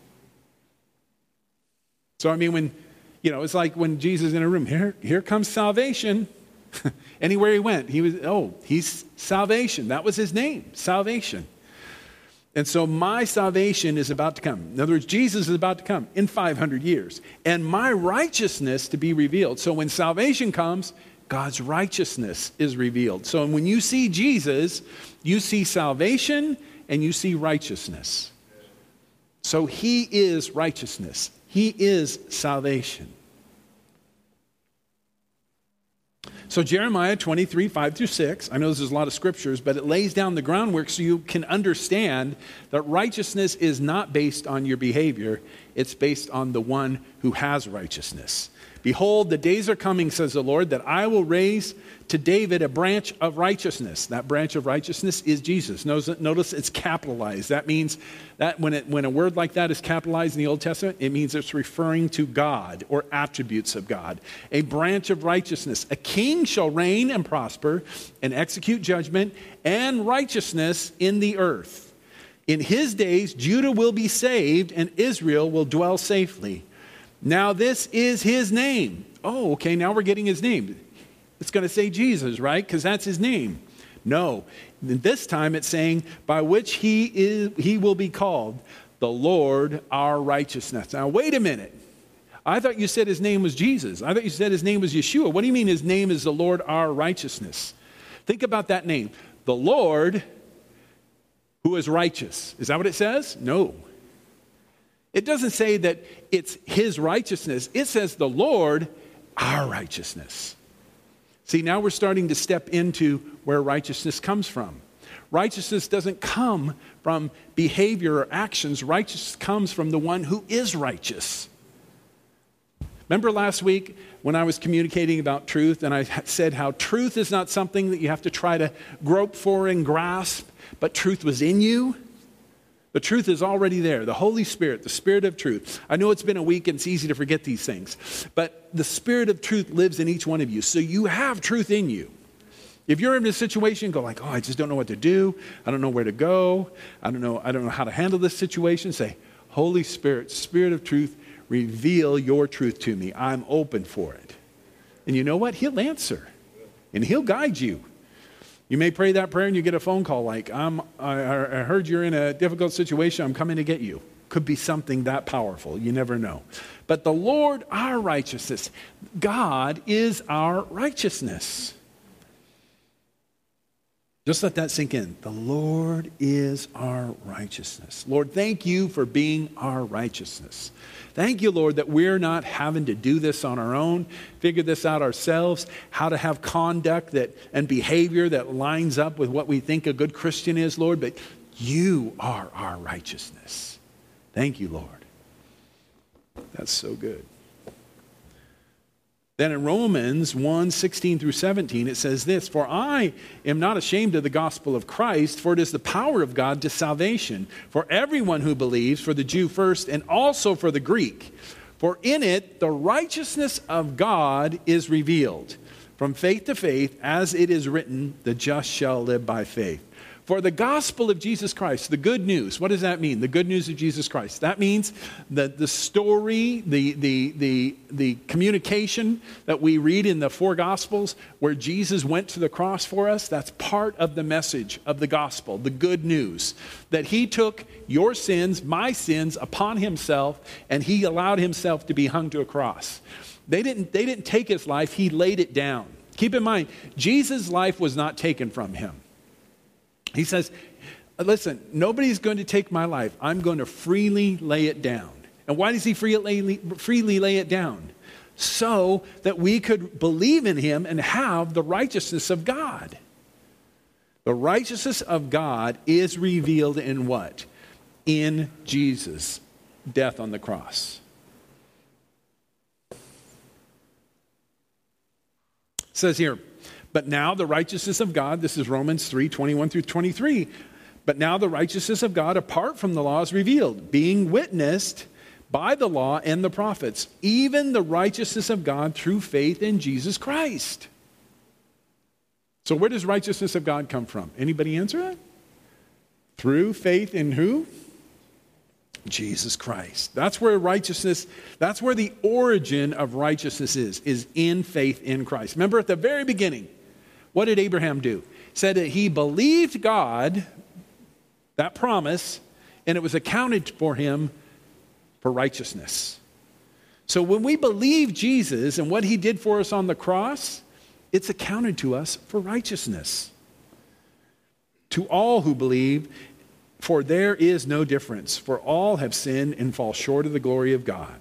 So, I mean, when, you know, it's like when Jesus is in a room, here, here comes salvation. Anywhere He went, He was, oh, He's salvation. That was His name, salvation. And so my salvation is about to come. In other words, Jesus is about to come in five hundred years. And my righteousness to be revealed. So when salvation comes, God's righteousness is revealed. So when you see Jesus, you see salvation and you see righteousness. So He is righteousness. He is salvation. So Jeremiah twenty-three, five through six, I know this is a lot of scriptures, but it lays down the groundwork so you can understand that righteousness is not based on your behavior. It's based on the one who has righteousness. Behold, the days are coming, says the Lord, that I will raise to David a branch of righteousness. That branch of righteousness is Jesus. Notice it's capitalized. That means that when, it, when a word like that is capitalized in the Old Testament, it means it's referring to God or attributes of God. A branch of righteousness. A king shall reign and prosper and execute judgment and righteousness in the earth. In His days, Judah will be saved and Israel will dwell safely. Now this is his name. Oh, okay, now we're getting his name. It's going to say Jesus, right? Because that's his name. No, this time it's saying, by which he is, he will be called the Lord our righteousness. Now, wait a minute. I thought you said his name was Jesus. I thought you said his name was Yeshua. What do you mean his name is the Lord our righteousness? Think about that name. The Lord who is righteous. Is that what it says? No. It doesn't say that it's his righteousness. It says the Lord our righteousness. See, now we're starting to step into where righteousness comes from. Righteousness doesn't come from behavior or actions. Righteousness comes from the one who is righteous. Remember last week when I was communicating about truth and I said how truth is not something that you have to try to grope for and grasp, but truth was in you? The truth is already there. The Holy Spirit, the Spirit of truth. I know it's been a week and it's easy to forget these things, but the Spirit of truth lives in each one of you. So you have truth in you. If you're in a situation, go like, oh, I just don't know what to do. I don't know where to go. I don't know, I don't know how to handle this situation. Say, Holy Spirit, Spirit of truth, reveal your truth to me. I'm open for it. And you know what? He'll answer and he'll guide you. You may pray that prayer and you get a phone call like, I'm, I, I heard you're in a difficult situation. I'm coming to get you. Could be something that powerful. You never know. But the Lord, our righteousness. God is our righteousness. Just let that sink in. The Lord is our righteousness. Lord, thank you for being our righteousness. Thank you, Lord, that we're not having to do this on our own, figure this out ourselves, how to have conduct that and behavior that lines up with what we think a good Christian is, Lord, but you are our righteousness. Thank you, Lord. That's so good. Then in Romans one, sixteen through seventeen, it says this, for I am not ashamed of the gospel of Christ, for it is the power of God to salvation for everyone who believes, for the Jew first, and also for the Greek. For in it the righteousness of God is revealed, from faith to faith, as it is written, the just shall live by faith. For the gospel of Jesus Christ, the good news, what does that mean? The good news of Jesus Christ. That means that the story, the, the, the, the communication that we read in the four gospels where Jesus went to the cross for us, that's part of the message of the gospel, the good news. That he took your sins, my sins, upon himself, and he allowed himself to be hung to a cross. They didn't, they didn't take his life, he laid it down. Keep in mind, Jesus' life was not taken from him. He says, listen, nobody's going to take my life. I'm going to freely lay it down. And why does he freely, freely lay it down? So that we could believe in him and have the righteousness of God. The righteousness of God is revealed in what? In Jesus' death on the cross. It says here, but now the righteousness of God, this is Romans three, twenty-one through twenty-three. But now the righteousness of God apart from the law is revealed, being witnessed by the law and the prophets, even the righteousness of God through faith in Jesus Christ. So where does righteousness of God come from? Anybody answer that? Through faith in who? Jesus Christ. That's where righteousness, that's where the origin of righteousness is, is in faith in Christ. Remember at the very beginning, what did Abraham do? He said that he believed God, that promise, and it was accounted for him for righteousness. So when we believe Jesus and what he did for us on the cross, it's accounted to us for righteousness. To all who believe, for there is no difference, for all have sinned and fall short of the glory of God.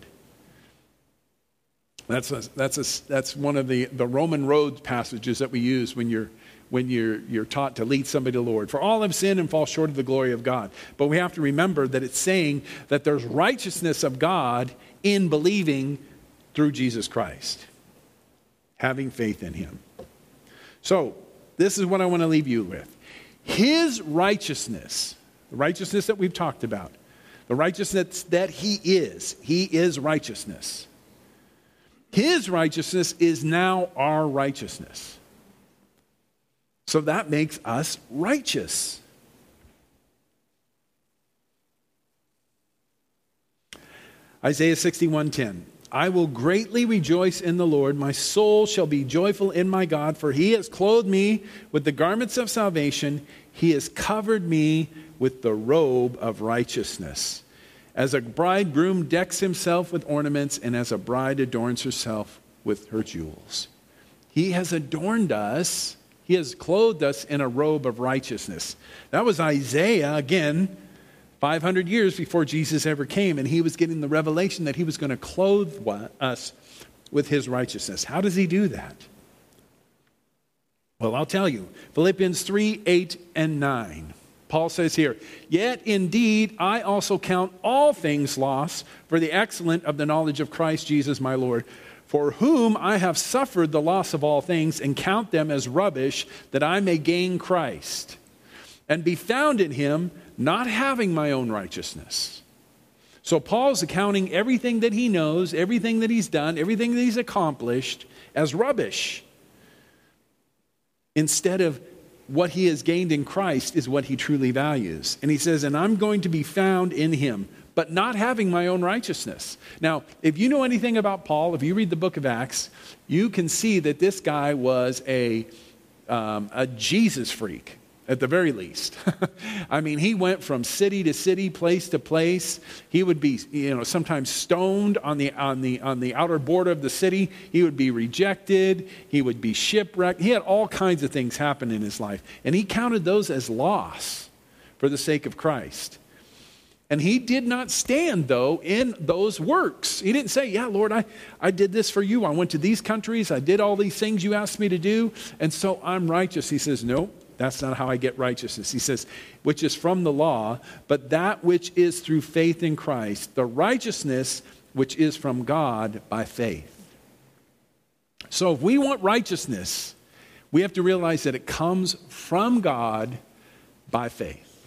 That's a, that's a, that's one of the, the Roman road passages that we use when you're when you're you're taught to lead somebody to the Lord. For all have sinned and fall short of the glory of God. But we have to remember that it's saying that there's righteousness of God in believing through Jesus Christ, having faith in him. So this is what I want to leave you with. His righteousness, the righteousness that we've talked about, the righteousness that he is, he is righteousness. His righteousness is now our righteousness. So that makes us righteous. Isaiah sixty-one ten. I will greatly rejoice in the Lord. My soul shall be joyful in my God, for he has clothed me with the garments of salvation. He has covered me with the robe of righteousness. As a bridegroom decks himself with ornaments, and as a bride adorns herself with her jewels. He has adorned us. He has clothed us in a robe of righteousness. That was Isaiah, again, five hundred years before Jesus ever came, and he was getting the revelation that he was going to clothe us with his righteousness. How does he do that? Well, I'll tell you. Philippians three, eight, and nine. Paul says here, yet indeed I also count all things loss for the excellence of the knowledge of Christ Jesus my Lord, for whom I have suffered the loss of all things, and count them as rubbish, that I may gain Christ, and be found in him, not having my own righteousness. So Paul's accounting everything that he knows, everything that he's done, everything that he's accomplished as rubbish, instead of what he has gained in Christ is what he truly values. And he says, and I'm going to be found in him, but not having my own righteousness. Now, if you know anything about Paul, if you read the book of Acts, you can see that this guy was a, um, a Jesus freak, at the very least. I mean, he went from city to city, place to place. He would be, you know, sometimes stoned on the on the on the outer border of the city. He would be rejected. He would be shipwrecked. He had all kinds of things happen in his life, and he counted those as loss for the sake of Christ. And he did not stand, though, in those works. He didn't say, yeah, Lord, I, I did this for you. I went to these countries. I did all these things you asked me to do, and so I'm righteous. He says, no. That's not how I get righteousness. He says, which is from the law, but that which is through faith in Christ, the righteousness which is from God by faith. So if we want righteousness, we have to realize that it comes from God by faith.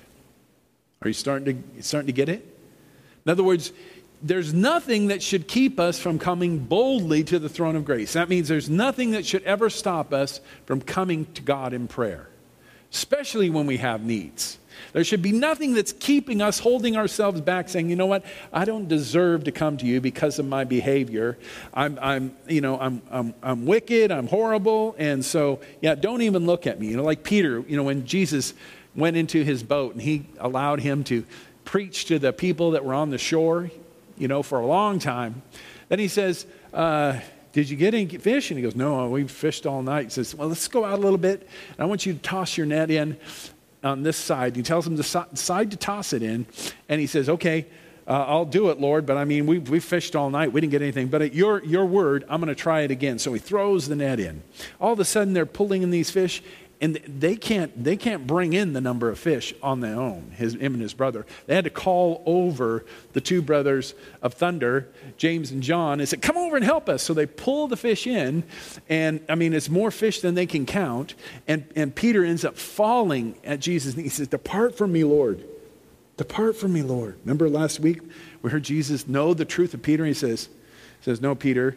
Are you starting to, starting to get it? In other words, there's nothing that should keep us from coming boldly to the throne of grace. That means there's nothing that should ever stop us from coming to God in prayer, especially when we have needs. There should be nothing that's keeping us, holding ourselves back, saying, you know what, I don't deserve to come to you because of my behavior. I'm, I'm you know, I'm, I'm, I'm wicked, I'm horrible, and so, yeah, don't even look at me. You know, like Peter, you know, when Jesus went into his boat and he allowed him to preach to the people that were on the shore, you know, for a long time. Then he says, uh, did you get any fish? And he goes, no, we fished all night. He says, well, let's go out a little bit. And I want you to toss your net in on this side. He tells him the side to toss it in. And he says, okay, uh, I'll do it, Lord. But I mean, we we fished all night. We didn't get anything. But at your, your word, I'm going to try it again. So he throws the net in. All of a sudden, they're pulling in these fish. And they can't they can't bring in the number of fish on their own, his, him and his brother. They had to call over the two brothers of thunder, James and John, and said, come over and help us. So they pull the fish in, and I mean, it's more fish than they can count. And, and Peter ends up falling at Jesus' knee. He says, depart from me, Lord. Depart from me, Lord. Remember last week we heard Jesus know the truth of Peter? He says, he says, no, Peter,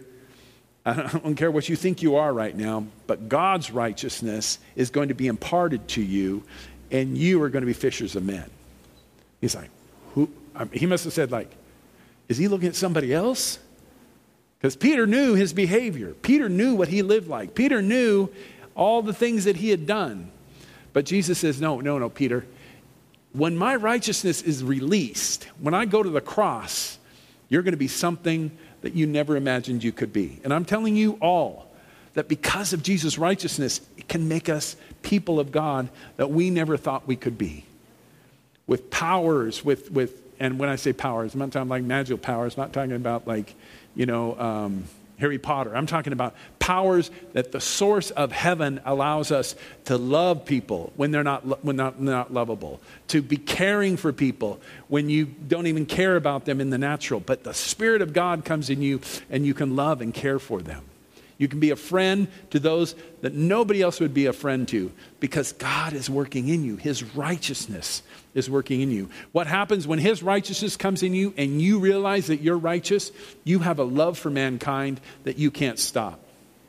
I don't care what you think you are right now, but God's righteousness is going to be imparted to you, and you are going to be fishers of men. He's like, who? I mean, he must have said, like, is he looking at somebody else? Because Peter knew his behavior. Peter knew what he lived like. Peter knew all the things that he had done. But Jesus says, no, no, no, Peter. When my righteousness is released, when I go to the cross, you're going to be something that you never imagined you could be. And I'm telling you all that because of Jesus' righteousness, it can make us people of God that we never thought we could be. With powers, with, with and when I say powers, I'm not talking like magical powers, I'm not talking about like, you know, um, Harry Potter. I'm talking about powers that the source of heaven allows us to love people when they're not when not, not lovable, to be caring for people when you don't even care about them in the natural. But the Spirit of God comes in you and you can love and care for them. You can be a friend to those that nobody else would be a friend to because God is working in you. His righteousness is working in you. What happens when His righteousness comes in you and you realize that you're righteous? You have a love for mankind that you can't stop.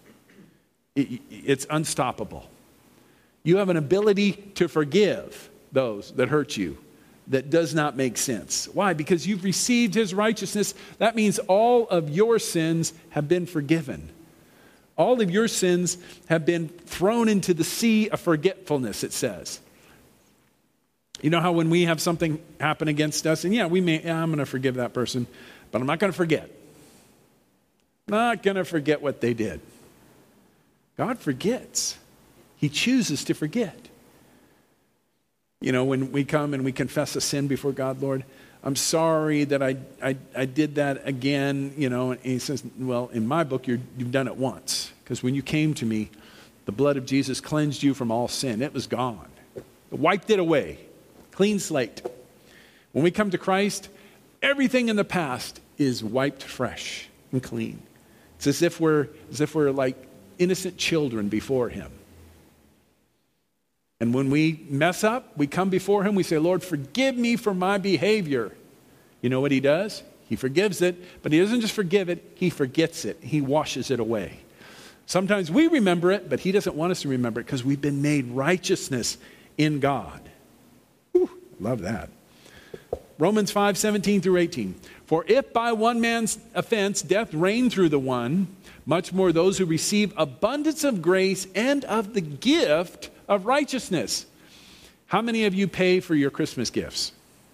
It, it's unstoppable. You have an ability to forgive those that hurt you that does not make sense. Why? Because you've received his righteousness. That means all of your sins have been forgiven. All of your sins have been thrown into the sea of forgetfulness, it says. You know how when we have something happen against us, and yeah, we may, yeah, I'm going to forgive that person, but I'm not going to forget. Not going to forget what they did. God forgets. He chooses to forget. You know, when we come and we confess a sin before God, Lord, I'm sorry that I, I, I did that again, you know, and he says, well, in my book, you're, you've done it once. Because when you came to me, the blood of Jesus cleansed you from all sin. It was gone. It wiped it away. Clean slate. When we come to Christ, everything in the past is wiped fresh and clean. It's as if we're, as if we're like innocent children before him. And when we mess up, we come before him, we say, Lord, forgive me for my behavior. You know what he does? He forgives it, but he doesn't just forgive it, he forgets it. He washes it away. Sometimes we remember it, but he doesn't want us to remember it because we've been made righteousness in God. Whew, love that. Romans five, seventeen through eighteen. For if by one man's offense death reigned through the one, much more those who receive abundance of grace and of the gift of righteousness. How many of you pay for your Christmas gifts?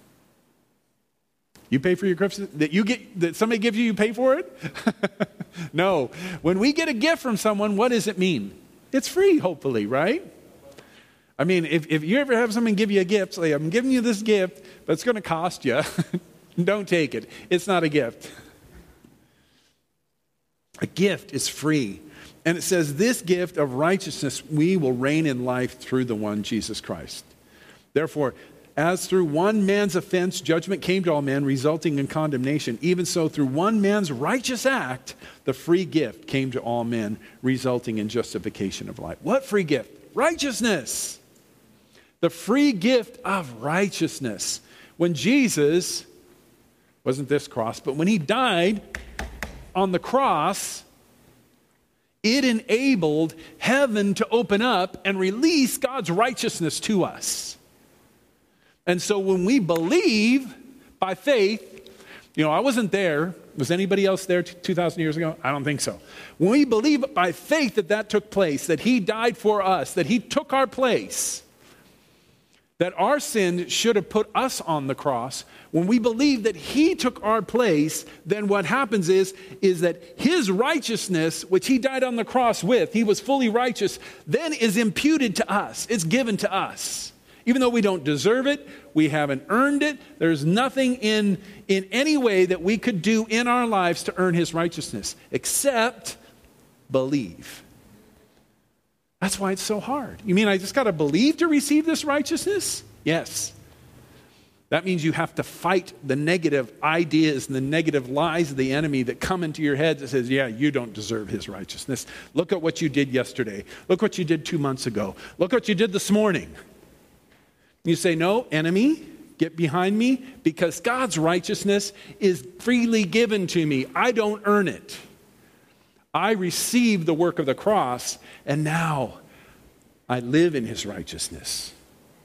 You pay for your Christmas? That you get that somebody gives you, you pay for it? No. When we get a gift from someone, what does it mean? It's free, hopefully, right? I mean, if, if you ever have someone give you a gift, say, I'm giving you this gift, but it's going to cost you. Don't take it. It's not a gift. A gift is free. And it says, this gift of righteousness, we will reign in life through the one, Jesus Christ. Therefore, as through one man's offense, judgment came to all men, resulting in condemnation, even so through one man's righteous act, the free gift came to all men, resulting in justification of life. What free gift? Righteousness. The free gift of righteousness. When Jesus, wasn't this cross, but when he died on the cross, it enabled heaven to open up and release God's righteousness to us. And so when we believe by faith, you know, I wasn't there. Was anybody else there two thousand years ago? I don't think so. When we believe by faith that that took place, that he died for us, that he took our place, that our sin should have put us on the cross, when we believe that he took our place, then what happens is, is that his righteousness, which he died on the cross with, he was fully righteous, then is imputed to us. It's given to us. Even though we don't deserve it, we haven't earned it, there's nothing in, in any way that we could do in our lives to earn his righteousness, except believe. That's why it's so hard. You mean I just got to believe to receive this righteousness? Yes. That means you have to fight the negative ideas and the negative lies of the enemy that come into your head that says, yeah, you don't deserve his righteousness. Look at what you did yesterday. Look what you did two months ago. Look what you did this morning. You say, no, enemy, get behind me, because God's righteousness is freely given to me. I don't earn it. I receive the work of the cross, and now I live in his righteousness.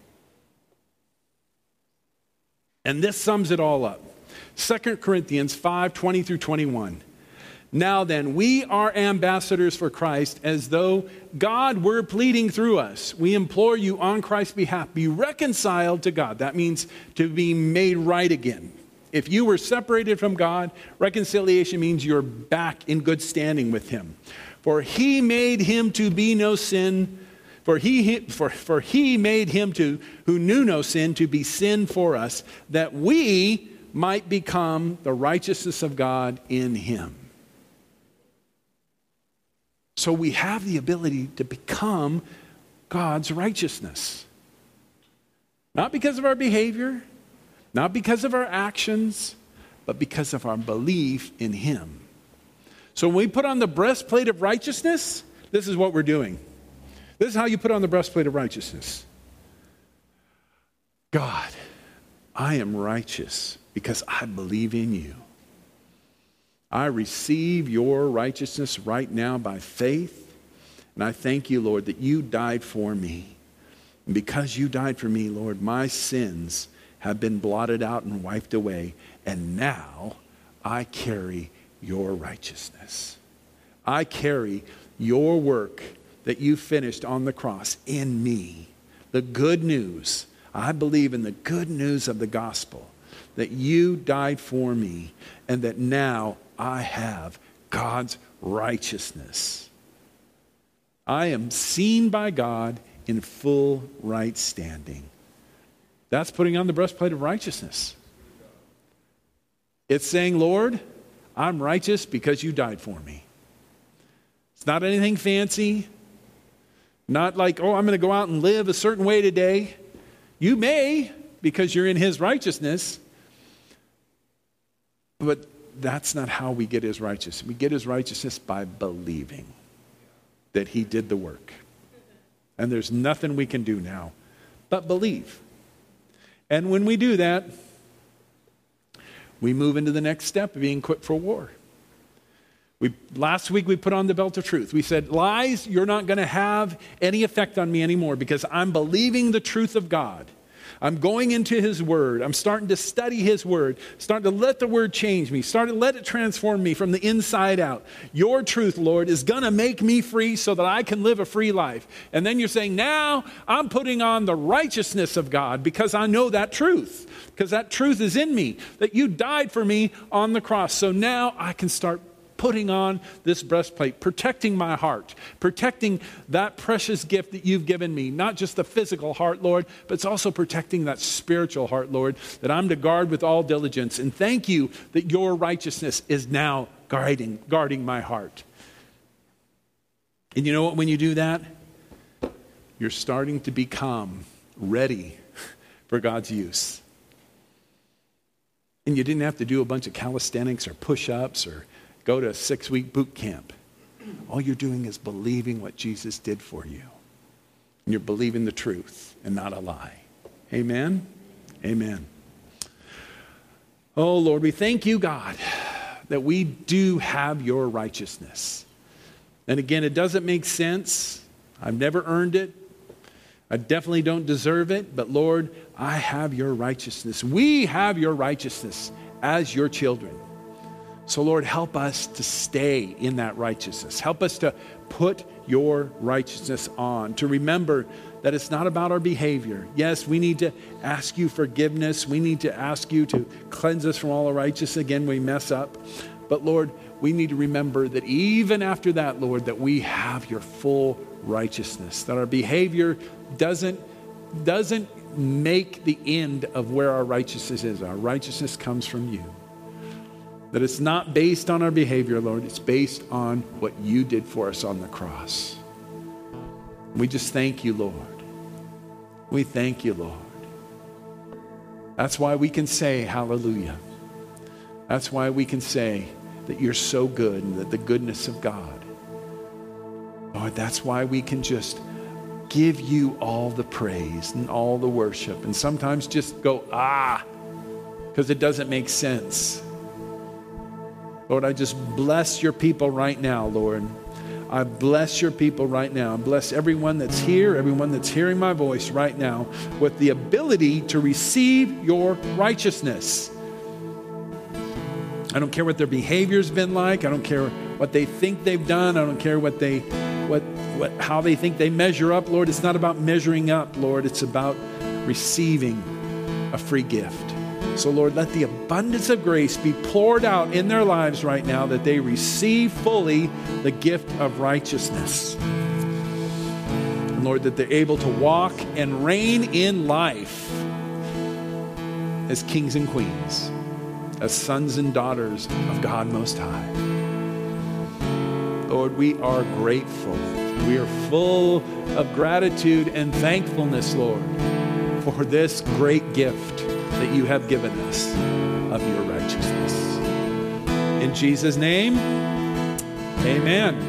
And this sums it all up. Second Corinthians five, twenty through twenty-one. Now then, we are ambassadors for Christ, as though God were pleading through us. We implore you on Christ's behalf, be reconciled to God. That means to be made right again. If you were separated from God, reconciliation means you're back in good standing with him. For he made him to be no sin, for he, for, for he made him to who knew no sin to be sin for us, that we might become the righteousness of God in him. So we have the ability to become God's righteousness. Not because of our behavior, not because of our actions, but because of our belief in him. So when we put on the breastplate of righteousness, this is what we're doing. This is how you put on the breastplate of righteousness. God, I am righteous because I believe in you. I receive your righteousness right now by faith. And I thank you, Lord, that you died for me. And because you died for me, Lord, my sins have been blotted out and wiped away, and now I carry your righteousness. I carry your work that you finished on the cross in me. The good news. I believe in the good news of the gospel, that you died for me and that now I have God's righteousness. I am seen by God in full right standing. That's putting on the breastplate of righteousness. It's saying, Lord, I'm righteous because you died for me. It's not anything fancy. Not like, oh, I'm going to go out and live a certain way today. You may, because you're in his righteousness. But that's not how we get his righteousness. We get his righteousness by believing that he did the work. And there's nothing we can do now but believe. And when we do that, we move into the next step of being equipped for war. We, last week we put on the belt of truth. We said, lies, you're not going to have any effect on me anymore because I'm believing the truth of God. I'm going into his word. I'm starting to study his word, starting to let the word change me, starting to let it transform me from the inside out. Your truth, Lord, is going to make me free so that I can live a free life. And then you're saying, now I'm putting on the righteousness of God because I know that truth, because that truth is in me, that you died for me on the cross. So now I can start putting on this breastplate, protecting my heart, protecting that precious gift that you've given me, not just the physical heart, Lord, but it's also protecting that spiritual heart, Lord, that I'm to guard with all diligence. And thank you that your righteousness is now guarding, guarding my heart. And you know what, when you do that, you're starting to become ready for God's use. And you didn't have to do a bunch of calisthenics or push-ups or go to a six-week boot camp. All you're doing is believing what Jesus did for you. And you're believing the truth and not a lie. Amen? Amen. Oh, Lord, we thank you, God, that we do have your righteousness. And again, it doesn't make sense. I've never earned it. I definitely don't deserve it. But Lord, I have your righteousness. We have your righteousness as your children. So Lord, help us to stay in that righteousness. Help us to put your righteousness on, to remember that it's not about our behavior. Yes, we need to ask you forgiveness. We need to ask you to cleanse us from all unrighteousness. Again, we mess up. But Lord, we need to remember that even after that, Lord, that we have your full righteousness, that our behavior doesn't, doesn't make the end of where our righteousness is. Our righteousness comes from you. That it's not based on our behavior, Lord. It's based on what you did for us on the cross. We just thank you, Lord. We thank you, Lord. That's why we can say hallelujah. That's why we can say that you're so good and that the goodness of God. Lord, that's why we can just give you all the praise and all the worship. And sometimes just go, ah, because it doesn't make sense. Lord, I just bless your people right now, Lord. I bless your people right now. I bless everyone that's here, everyone that's hearing my voice right now with the ability to receive your righteousness. I don't care what their behavior's been like. I don't care what they think they've done. I don't care what they, what, what, how they think they measure up, Lord. It's not about measuring up, Lord. It's about receiving a free gift. So, Lord, let the abundance of grace be poured out in their lives right now that they receive fully the gift of righteousness. And, Lord, that they're able to walk and reign in life as kings and queens, as sons and daughters of God Most High. Lord, we are grateful. We are full of gratitude and thankfulness, Lord, for this great gift that you have given us of your righteousness. In Jesus' name, amen.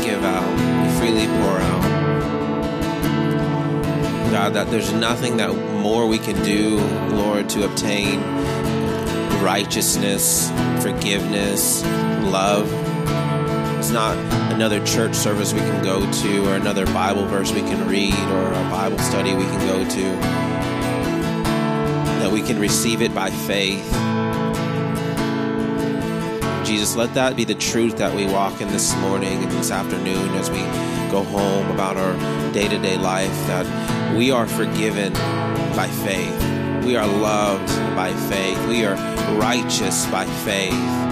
give out, we freely pour out. God, that there's nothing that more we can do, Lord, to obtain righteousness, forgiveness, love. It's not another church service we can go to or another Bible verse we can read or a Bible study we can go to. That we can receive it by faith. Jesus, let that be the truth that we walk in this morning and this afternoon as we go home about our day-to-day life, that we are forgiven by faith. We are loved by faith. We are righteous by faith.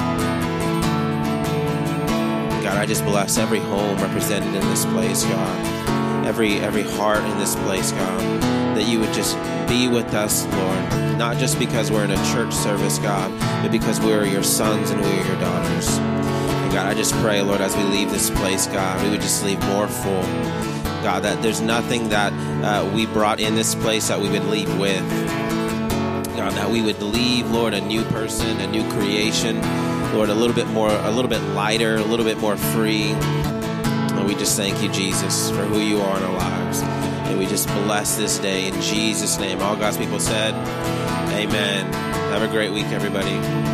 God, I just bless every home represented in this place, God. Every every heart in this place, God. That you would just be with us, Lord. Not just because we're in a church service, God, but because we are your sons and we are your daughters. And God, I just pray, Lord, as we leave this place, God, we would just leave more full. God, that there's nothing that uh, we brought in this place that we would leave with. God, that we would leave, Lord, a new person, a new creation. Lord, a little bit more, a little bit lighter, a little bit more free. And we just thank you, Jesus, for who you are in our lives. And we just bless this day in Jesus' name. All God's people said, amen. Have a great week, everybody.